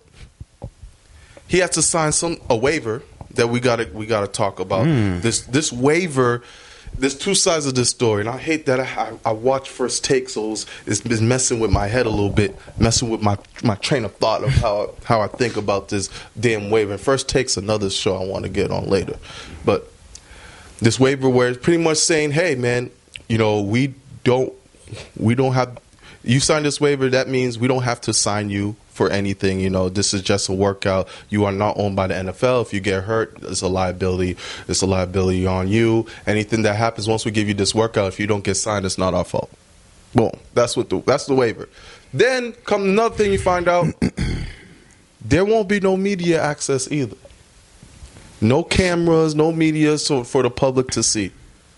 he has to sign a waiver that we gotta talk about. This waiver. There's two sides of this story, and I hate that I watch First Take, so it's been messing with my head a little bit, messing with my train of thought of how I think about this damn waiver. And First Take's another show I want to get on later. But this waiver where it's pretty much saying, hey, man, you know, we don't have – you sign this waiver, that means we don't have to sign you for anything. You know, this is just a workout. You are not owned by the NFL. If you get hurt, it's a liability. It's a liability on you. Anything that happens once we give you this workout, if you don't get signed, it's not our fault. Boom. That's the waiver. Then come another thing you find out, there won't be no media access either. No cameras, no media for the public to see.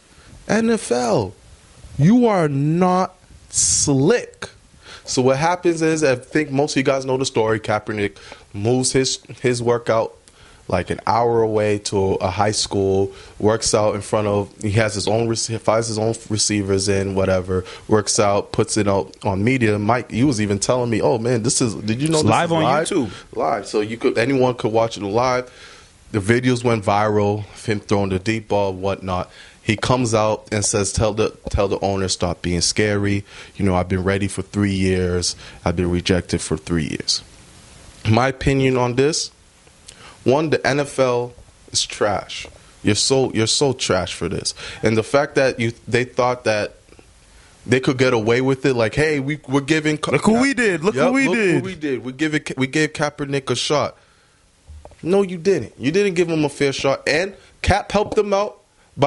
NFL, you are not slick. So what happens is, I think most of you guys know the story, Kaepernick moves his workout like an hour away to a high school, works out in front of, he has his own, finds his own receivers in, whatever, works out, puts it out on media. Mike, you was even telling me, oh man, did you know this live is on live? YouTube? Live. So anyone could watch it live. The videos went viral, him throwing the deep ball, whatnot. He comes out and says, tell the owner, stop being scary. You know, I've been ready for 3 years. I've been rejected for 3 years. My opinion on this, one, the NFL is trash. You're so trash for this. And the fact that they thought that they could get away with it, like, hey, we're giving. Look who we did. Look who we did. We gave Kaepernick a shot. No, you didn't. You didn't give him a fair shot. And Cap helped them out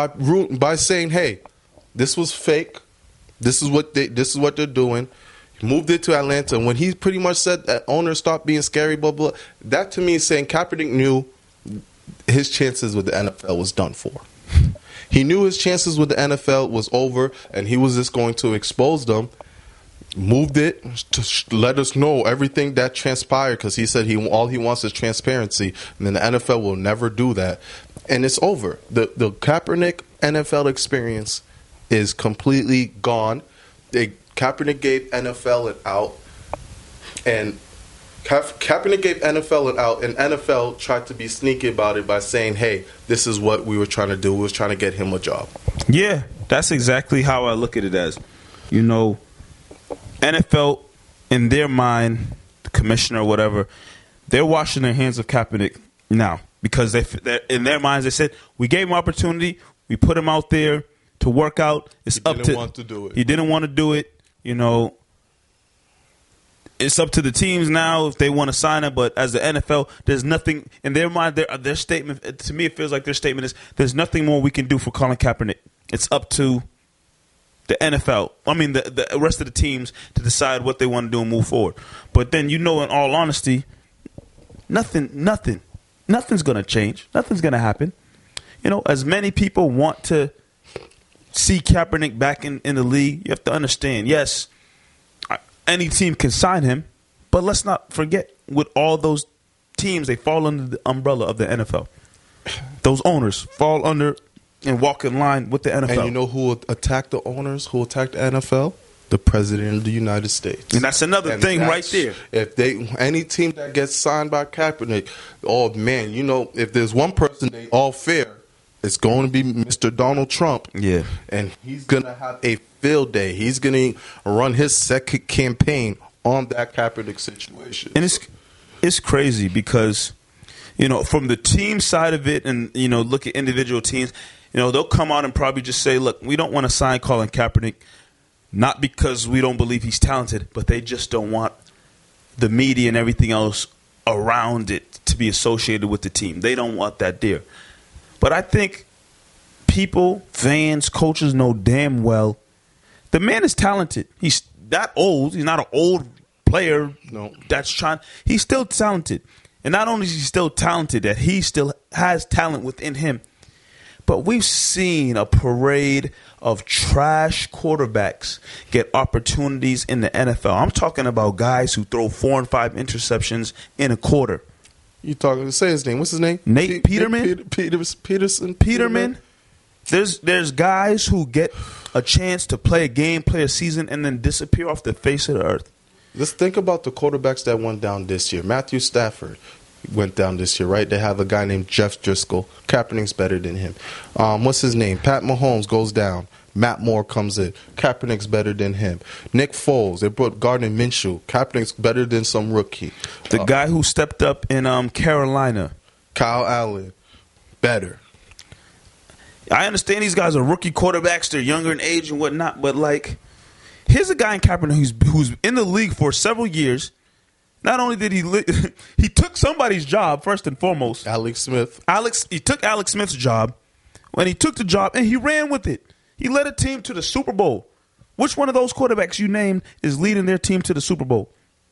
by saying, hey, this was fake. This is what they're doing. He moved it to Atlanta. And when he pretty much said that owner stop being scary, blah, blah, that to me is saying Kaepernick knew his chances with the NFL was done for. He knew his chances with the NFL was over, and he was just going to expose them. Moved it to let us know everything that transpired, because he said all he wants is transparency, and then the NFL will never do that. And it's over. The Kaepernick NFL experience is completely gone. Kaepernick gave NFL an out, and Kaepernick gave NFL an out, and NFL tried to be sneaky about it by saying, hey, this is what we were trying to do. We was trying to get him a job. Yeah, that's exactly how I look at it as. You know, NFL, in their mind, the commissioner or whatever, they're washing their hands of Kaepernick now, because in their minds they said, we gave him opportunity, we put him out there to work out. He didn't want to do it. You know, it's up to the teams now if they want to sign him. But as the NFL, there's nothing in their mind. Their statement, to me, it feels like their statement is there's nothing more we can do for Colin Kaepernick. It's up to the NFL. I mean, the rest of the teams to decide what they want to do and move forward. But then, in all honesty, nothing's going to change. Nothing's going to happen. As many people want to see Kaepernick back in the league, you have to understand, yes, any team can sign him, but let's not forget, with all those teams, they fall under the umbrella of the NFL. Those owners fall under and walk in line with the NFL. And you know who attacked the owners, who attacked the NFL? The President of the United States. And that's another thing right there. If any team that gets signed by Kaepernick, oh man, if there's one person they all fear, it's going to be Mr. Donald Trump. Yeah. And he's going to have a field day. He's going to run his second campaign on that Kaepernick situation. And it's crazy because, from the team side of it and, look at individual teams, they'll come out and probably just say, look, we don't want to sign Colin Kaepernick, not because we don't believe he's talented, but they just don't want the media and everything else around it to be associated with the team. They don't want that there. But I think people, fans, coaches know damn well the man is talented. He's that old. He's not an old player that's trying. He's still talented. And not only is he still talented, that he still has talent within him, but we've seen a parade of trash quarterbacks get opportunities in the NFL. I'm talking about guys who throw 4 and 5 interceptions in a quarter. You talking? Say his name. What's his name? Nate Peterman. Peterson. Peterman. There's guys who get a chance to play a game, play a season, and then disappear off the face of the earth. Let's think about the quarterbacks that went down this year. Matthew Stafford went down this year, right? They have a guy named Jeff Driscoll. Kaepernick's better than him. What's his name? Pat Mahomes goes down. Matt Moore comes in. Kaepernick's better than him. Nick Foles. They brought Gardner Minshew. Kaepernick's better than some rookie. The guy who stepped up in Carolina. Kyle Allen. Better. I understand these guys are rookie quarterbacks. They're younger in age and whatnot. But, here's a guy in Kaepernick who's in the league for several years. Not only did he took somebody's job, first and foremost. Alex Smith. He took Alex Smith's job. When he took the job, and he ran with it. He led a team to the Super Bowl. Which one of those quarterbacks you named is leading their team to the Super Bowl?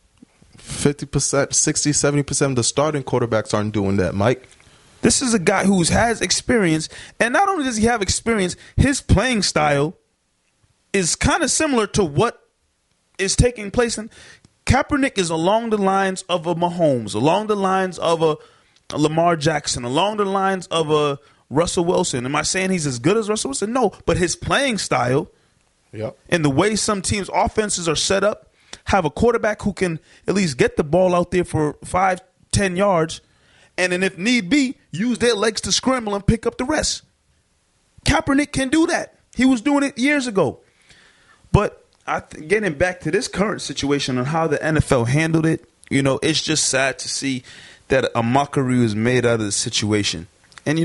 50%, 60, 70% of the starting quarterbacks aren't doing that, Mike. This is a guy who has experience, and not only does he have experience, his playing style is kind of similar to what is taking place. And Kaepernick is along the lines of a Mahomes, along the lines of a Lamar Jackson, along the lines of a Russell Wilson. Am I saying he's as good as Russell Wilson? No, but his playing style and the way some teams' offenses are set up, have a quarterback who can at least get the ball out there for 5-10 yards, and then if need be, use their legs to scramble and pick up the rest. Kaepernick can do that. He was doing it years ago. But getting back to this current situation on how the NFL handled it, it's just sad to see that a mockery was made out of the situation. And,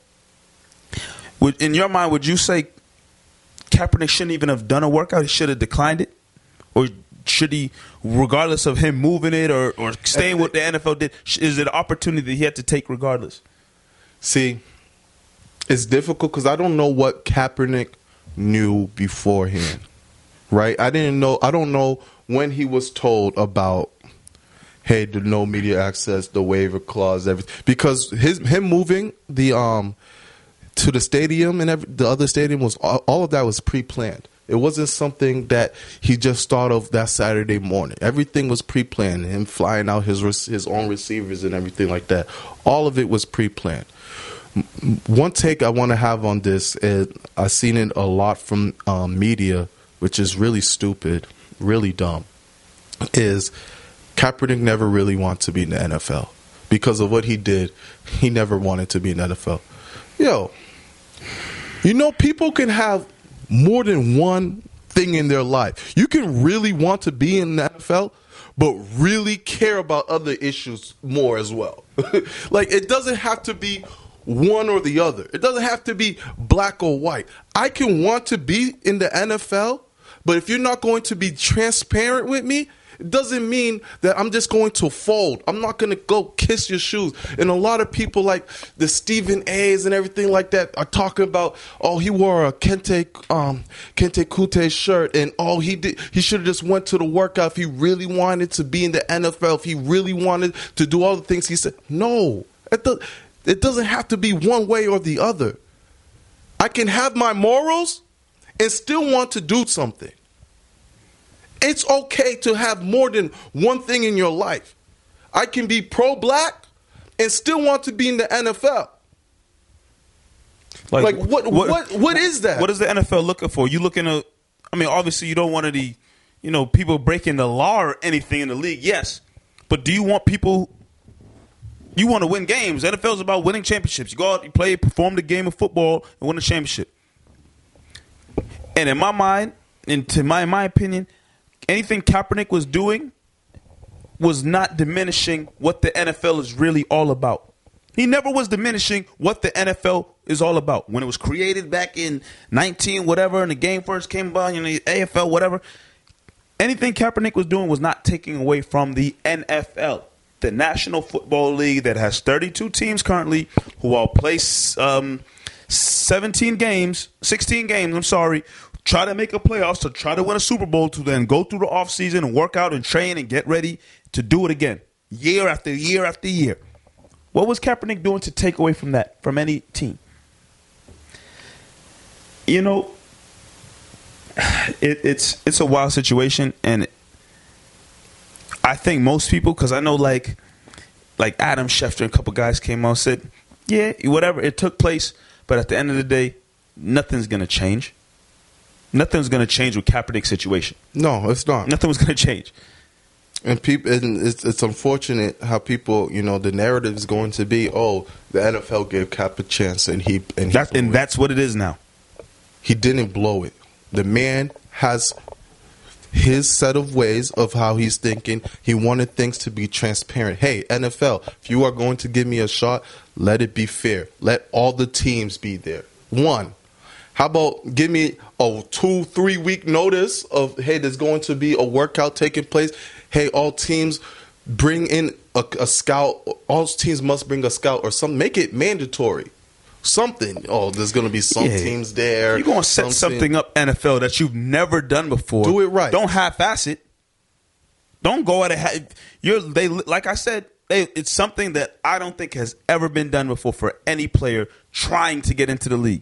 in your mind, would you say Kaepernick shouldn't even have done a workout? He should have declined it? Or should he, regardless of him moving it or staying what the NFL did, is it an opportunity that he had to take regardless? See, it's difficult because I don't know what Kaepernick knew beforehand, right? I don't know when he was told about, hey, the no media access, the waiver clause, everything. Because him moving to the stadium and the other stadium was all of that was pre-planned. It wasn't something that he just thought of that Saturday morning. Everything was pre-planned. Him flying out his own receivers and everything like that. All of it was pre-planned. One take I want to have on this is I've seen it a lot from media, which is really stupid, really dumb, is Kaepernick never really wanted to be in the NFL. Because of what he did, he never wanted to be in the NFL. People can have more than one thing in their life. You can really want to be in the NFL, but really care about other issues more as well. It doesn't have to be one or the other. It doesn't have to be black or white. I can want to be in the NFL, but if you're not going to be transparent with me it doesn't mean that I'm just going to fold. I'm not going to go kiss your shoes. And a lot of people like the Stephen A's and everything like that are talking about, oh, he wore a Kente Kute shirt, and he should have just went to the workout if he really wanted to be in the NFL, if he really wanted to do all the things he said. No, it doesn't have to be one way or the other. I can have my morals and still want to do something. It's okay to have more than one thing in your life. I can be pro-black and still want to be in the NFL. Like what is that? What is the NFL looking for? You looking to, I mean, obviously you don't want the, people breaking the law or anything in the league. Yes. But do you want people, you want to win games. The NFL is about winning championships. You go out, you play, perform the game of football, and win a championship. And in my mind, in my opinion, anything Kaepernick was doing was not diminishing what the NFL is really all about. He never was diminishing what the NFL is all about. When it was created back in 19 whatever, and the game first came about, the AFL, whatever, anything Kaepernick was doing was not taking away from the NFL, the National Football League that has 32 teams currently who all play 16 games, try to make a playoffs, to try to win a Super Bowl, to then go through the offseason and work out and train and get ready to do it again, year after year after year. What was Kaepernick doing to take away from that, from any team? It's a wild situation, and I think most people, because I know like Adam Schefter and a couple guys came out and said, yeah, whatever, it took place, but at the end of the day, nothing's going to change. Nothing's going to change with Kaepernick's situation. No, it's not. Nothing was going to change. And it's unfortunate how people, the narrative is going to be, oh, the NFL gave Cap a chance and that's what it is now. He didn't blow it. The man has his set of ways of how he's thinking. He wanted things to be transparent. Hey, NFL, if you are going to give me a shot, let it be fair. Let all the teams be there. One. How about give me a 2-3 week notice of, hey, there's going to be a workout taking place. Hey, all teams bring in a scout. All teams must bring a scout or something. Make it mandatory. Something. Oh, there's going to be some teams there. You're going to set something up, NFL, that you've never done before. Do it right. Don't half-ass it. Don't go at it. Like I said, it's something that I don't think has ever been done before for any player trying to get into the league.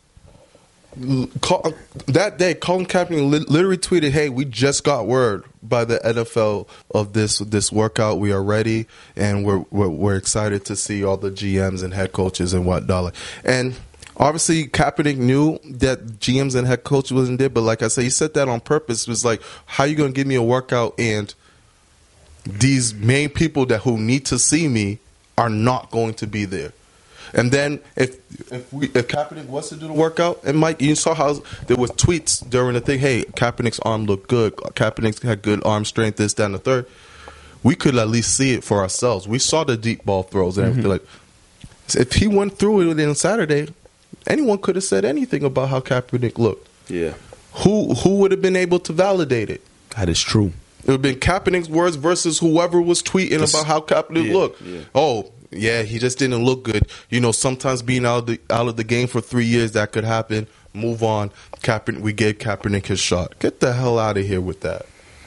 That day, Colin Kaepernick literally tweeted, hey, we just got word by the NFL of this workout. We are ready, and we're excited to see all the GMs and head coaches and whatnot. And obviously, Kaepernick knew that GMs and head coaches wasn't there, but like I said, he said that on purpose. It was like, how are you going to give me a workout and these main people who need to see me are not going to be there? And then if Kaepernick was to do the workout, and Mike, you saw how there was tweets during the thing, hey, Kaepernick's arm looked good. Kaepernick had good arm strength, this, that, and the third. We could at least see it for ourselves. We saw the deep ball throws and everything. Like, if he went through it on Saturday, anyone could have said anything about how Kaepernick looked. Yeah. Who would have been able to validate it? That is true. It would have been Kaepernick's words versus whoever was tweeting about how Kaepernick looked. Yeah. Oh, yeah, he just didn't look good. Sometimes being out of the game for 3 years, that could happen. Move on. We gave Kaepernick his shot. Get the hell out of here with that.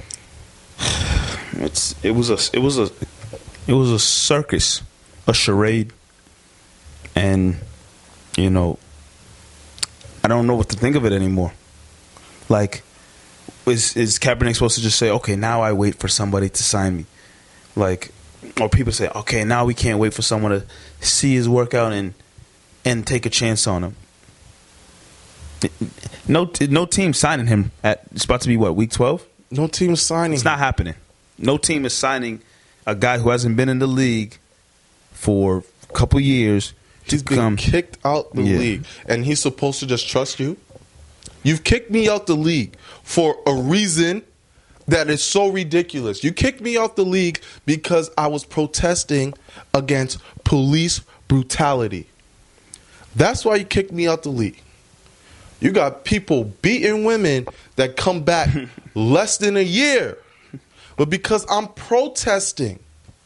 It was a circus, a charade, and I don't know what to think of it anymore. Like, is Kaepernick supposed to just say, okay, now I wait for somebody to sign me? Like, or people say, okay, now we can't wait for someone to see his workout and take a chance on him. No team signing him it's about to be what, week 12? No team signing. It's not happening. No team is signing a guy who hasn't been in the league for a couple years. He's been kicked out the league, and he's supposed to just trust you? You've kicked me out the league for a reason that is so ridiculous. You kicked me out the league because I was protesting against police brutality. That's why you kicked me out the league. You got people beating women that come back less than a year but because I'm protesting.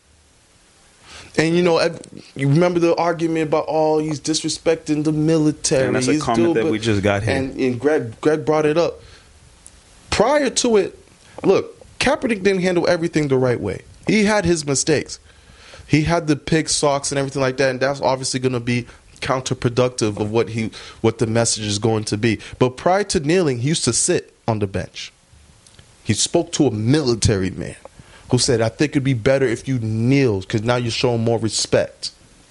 And, you remember the argument about, he's disrespecting the military. And that's a comment that we just got here. And Greg brought it up. Prior to it, look, Kaepernick didn't handle everything the right way. He had his mistakes. He had the pig socks and everything like that, and that's obviously going to be counterproductive of what the message is going to be. But prior to kneeling, he used to sit on the bench. He spoke to a military man who said, I think it'd be better if you kneel because now you're showing more respect.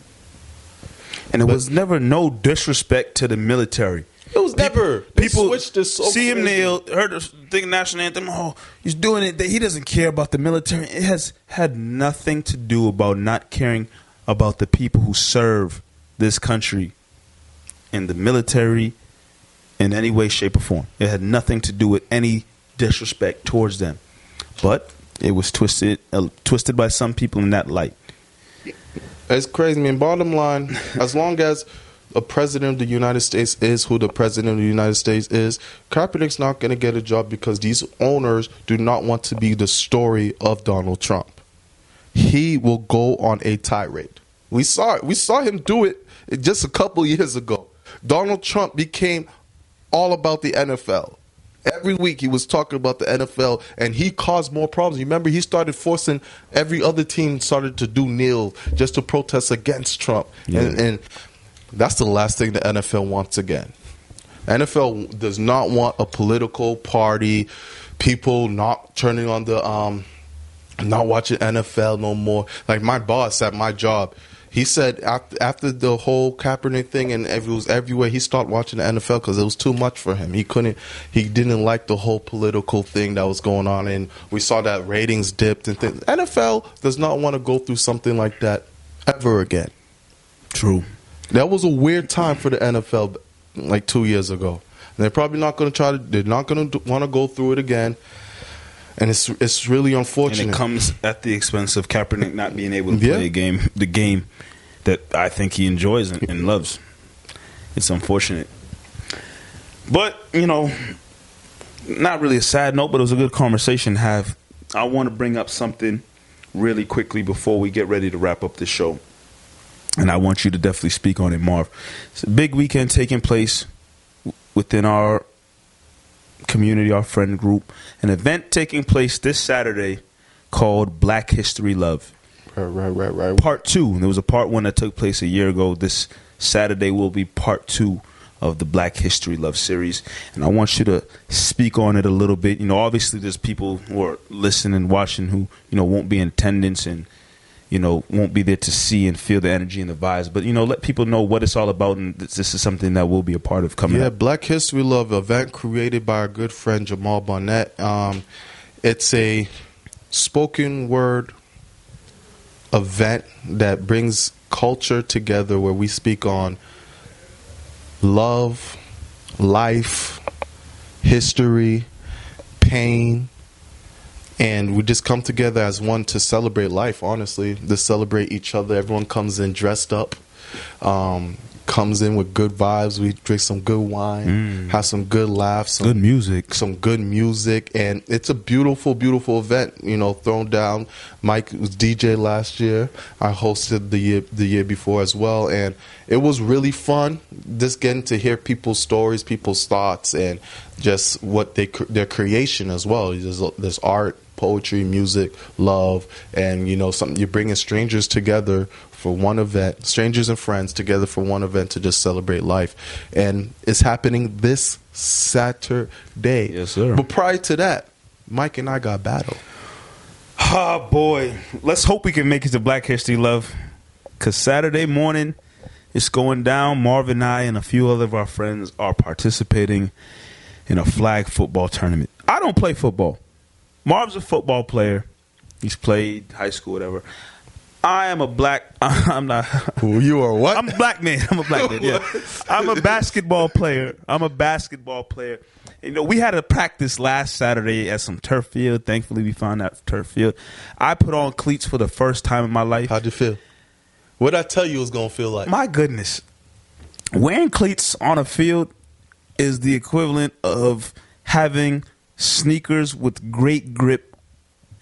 And it was never no disrespect to the military. It was never. People switched this so see him crazy. kneel, heard the thing national anthem. Oh, he's doing it. He doesn't care about the military. It has had nothing to do about not caring about the people who serve this country in the military in any way, shape, or form. It had nothing to do with any disrespect towards them. But it was twisted by some people in that light. It's crazy, man. Bottom line, as long as a president of the United States is who the president of the United States is, Kaepernick's not going to get a job because these owners do not want to be the story of Donald Trump. He will go on a tirade. We saw it. We saw him do it just a couple years ago. Donald Trump became all about the NFL. Every week he was talking about the NFL, and he caused more problems. You remember he started forcing every other team started to do kneel just to protest against Trump. Yeah. And that's the last thing the NFL wants again. NFL does not want a political party, people not turning on the not watching NFL no more. Like my boss at my job, he said after the whole Kaepernick thing and it was everywhere, he stopped watching the NFL because it was too much for him. He didn't like the whole political thing that was going on, and we saw that ratings dipped and things. NFL does not want to go through something like that ever again. True. That was a weird time for the NFL like 2 years ago. And they're probably not going to they're not going to want to go through it again. And it's really unfortunate. And it comes at the expense of Kaepernick not being able to play the game that I think he enjoys and loves. It's unfortunate. But, not really a sad note, but it was a good conversation to have. I want to bring up something really quickly before we get ready to wrap up the show. And I want you to definitely speak on it, Marv. It's a big weekend taking place within our community, our friend group. An event taking place this Saturday called Black History Love. Right. Part 2. There was a part 1 that took place a year ago. This Saturday will be part 2 of the Black History Love series. And I want you to speak on it a little bit. Obviously there's people who are listening and watching who, won't be in attendance and won't be there to see and feel the energy and the vibes. But, let people know what it's all about, and this is something that we'll be a part of coming up. Black History Love event created by our good friend Jamal Barnett. It's a spoken word event that brings culture together where we speak on love, life, history, pain, and we just come together as one to celebrate life, honestly, to celebrate each other. Everyone comes in dressed up, comes in with good vibes. We drink some good wine, have some good laughs, some good music. And it's a beautiful, beautiful event, thrown down. Mike was DJ last year. I hosted the year before as well. And it was really fun just getting to hear people's stories, people's thoughts, and just what their creation as well. There's art, poetry, music, love, and something. You're bringing strangers together for one event, strangers and friends together for one event to just celebrate life. And it's happening this Saturday. Yes, sir. But prior to that, Mike and I got battle. Oh boy, let's hope we can make it to Black History Love, because Saturday morning it's going down. Marv and I and a few other of our friends are participating in a flag football tournament. I don't play football. Marv's a football player. He's played high school, whatever. I'm not. You are what? I'm a black man. Yeah. I'm a basketball player. We had a practice last Saturday at some turf field. Thankfully, we found that turf field. I put on cleats for the first time in my life. How'd you feel? What'd I tell you it was going to feel like? My goodness. Wearing cleats on a field is the equivalent of having sneakers with great grip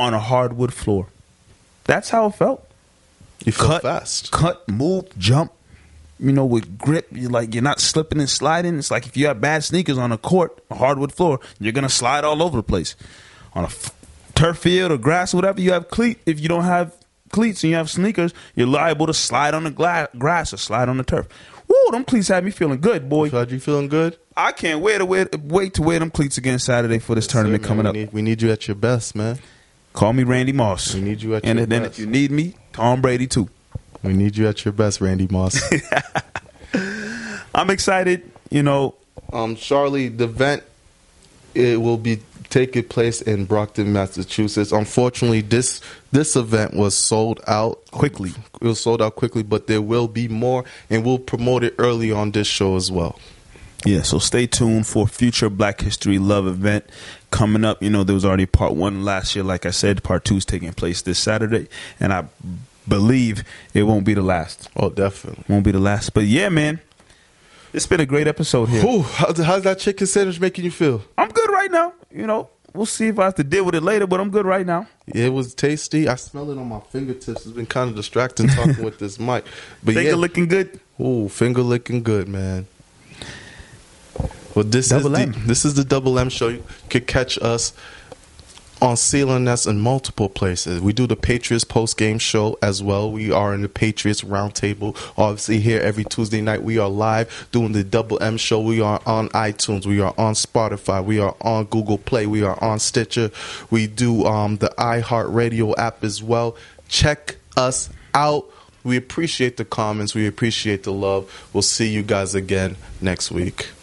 on a hardwood floor. That's how it felt. You felt fast. Cut, move, jump. You know, with grip, you're not slipping and sliding. It's like if you have bad sneakers on a court, a hardwood floor, you're gonna slide all over the place. On a turf field or grass or whatever, you have if you don't have cleats and you have sneakers, you're liable to slide on the grass or slide on the turf. Woo, them cleats had me feeling good, boy. You feeling good? I can't wait to wear them cleats again Saturday for this tournament coming up. We need you at your best, man. Call me Randy Moss. We need you at your best. And then if you need me, Tom Brady too. We need you at your best, Randy Moss. I'm excited, you know. Charlie, the event, it will be taking place in Brockton, Massachusetts. Unfortunately, this event was sold out quickly. It was sold out quickly, but there will be more, and we'll promote it early on this show as well. Yeah, so stay tuned for future Black History Love event coming up. You know, there was already part 1 last year. Like I said, part 2 is taking place this Saturday, and I believe it won't be the last. Oh, definitely. Won't be the last. But yeah, man, it's been a great episode here. Ooh, how's that chicken sandwich making you feel? I'm good right now. You know, we'll see if I have to deal with it later, but I'm good right now. Yeah, it was tasty. I smell it on my fingertips. It's been kind of distracting talking with this mic. But finger licking good? Ooh, finger licking good, man. Well, this is the Double M Show. You could catch us on CLNS in multiple places. We do the Patriots post-game show as well. We are in the Patriots Roundtable. Obviously, here every Tuesday night, we are live doing the Double M Show. We are on iTunes. We are on Spotify. We are on Google Play. We are on Stitcher. We do the iHeartRadio app as well. Check us out. We appreciate the comments. We appreciate the love. We'll see you guys again next week.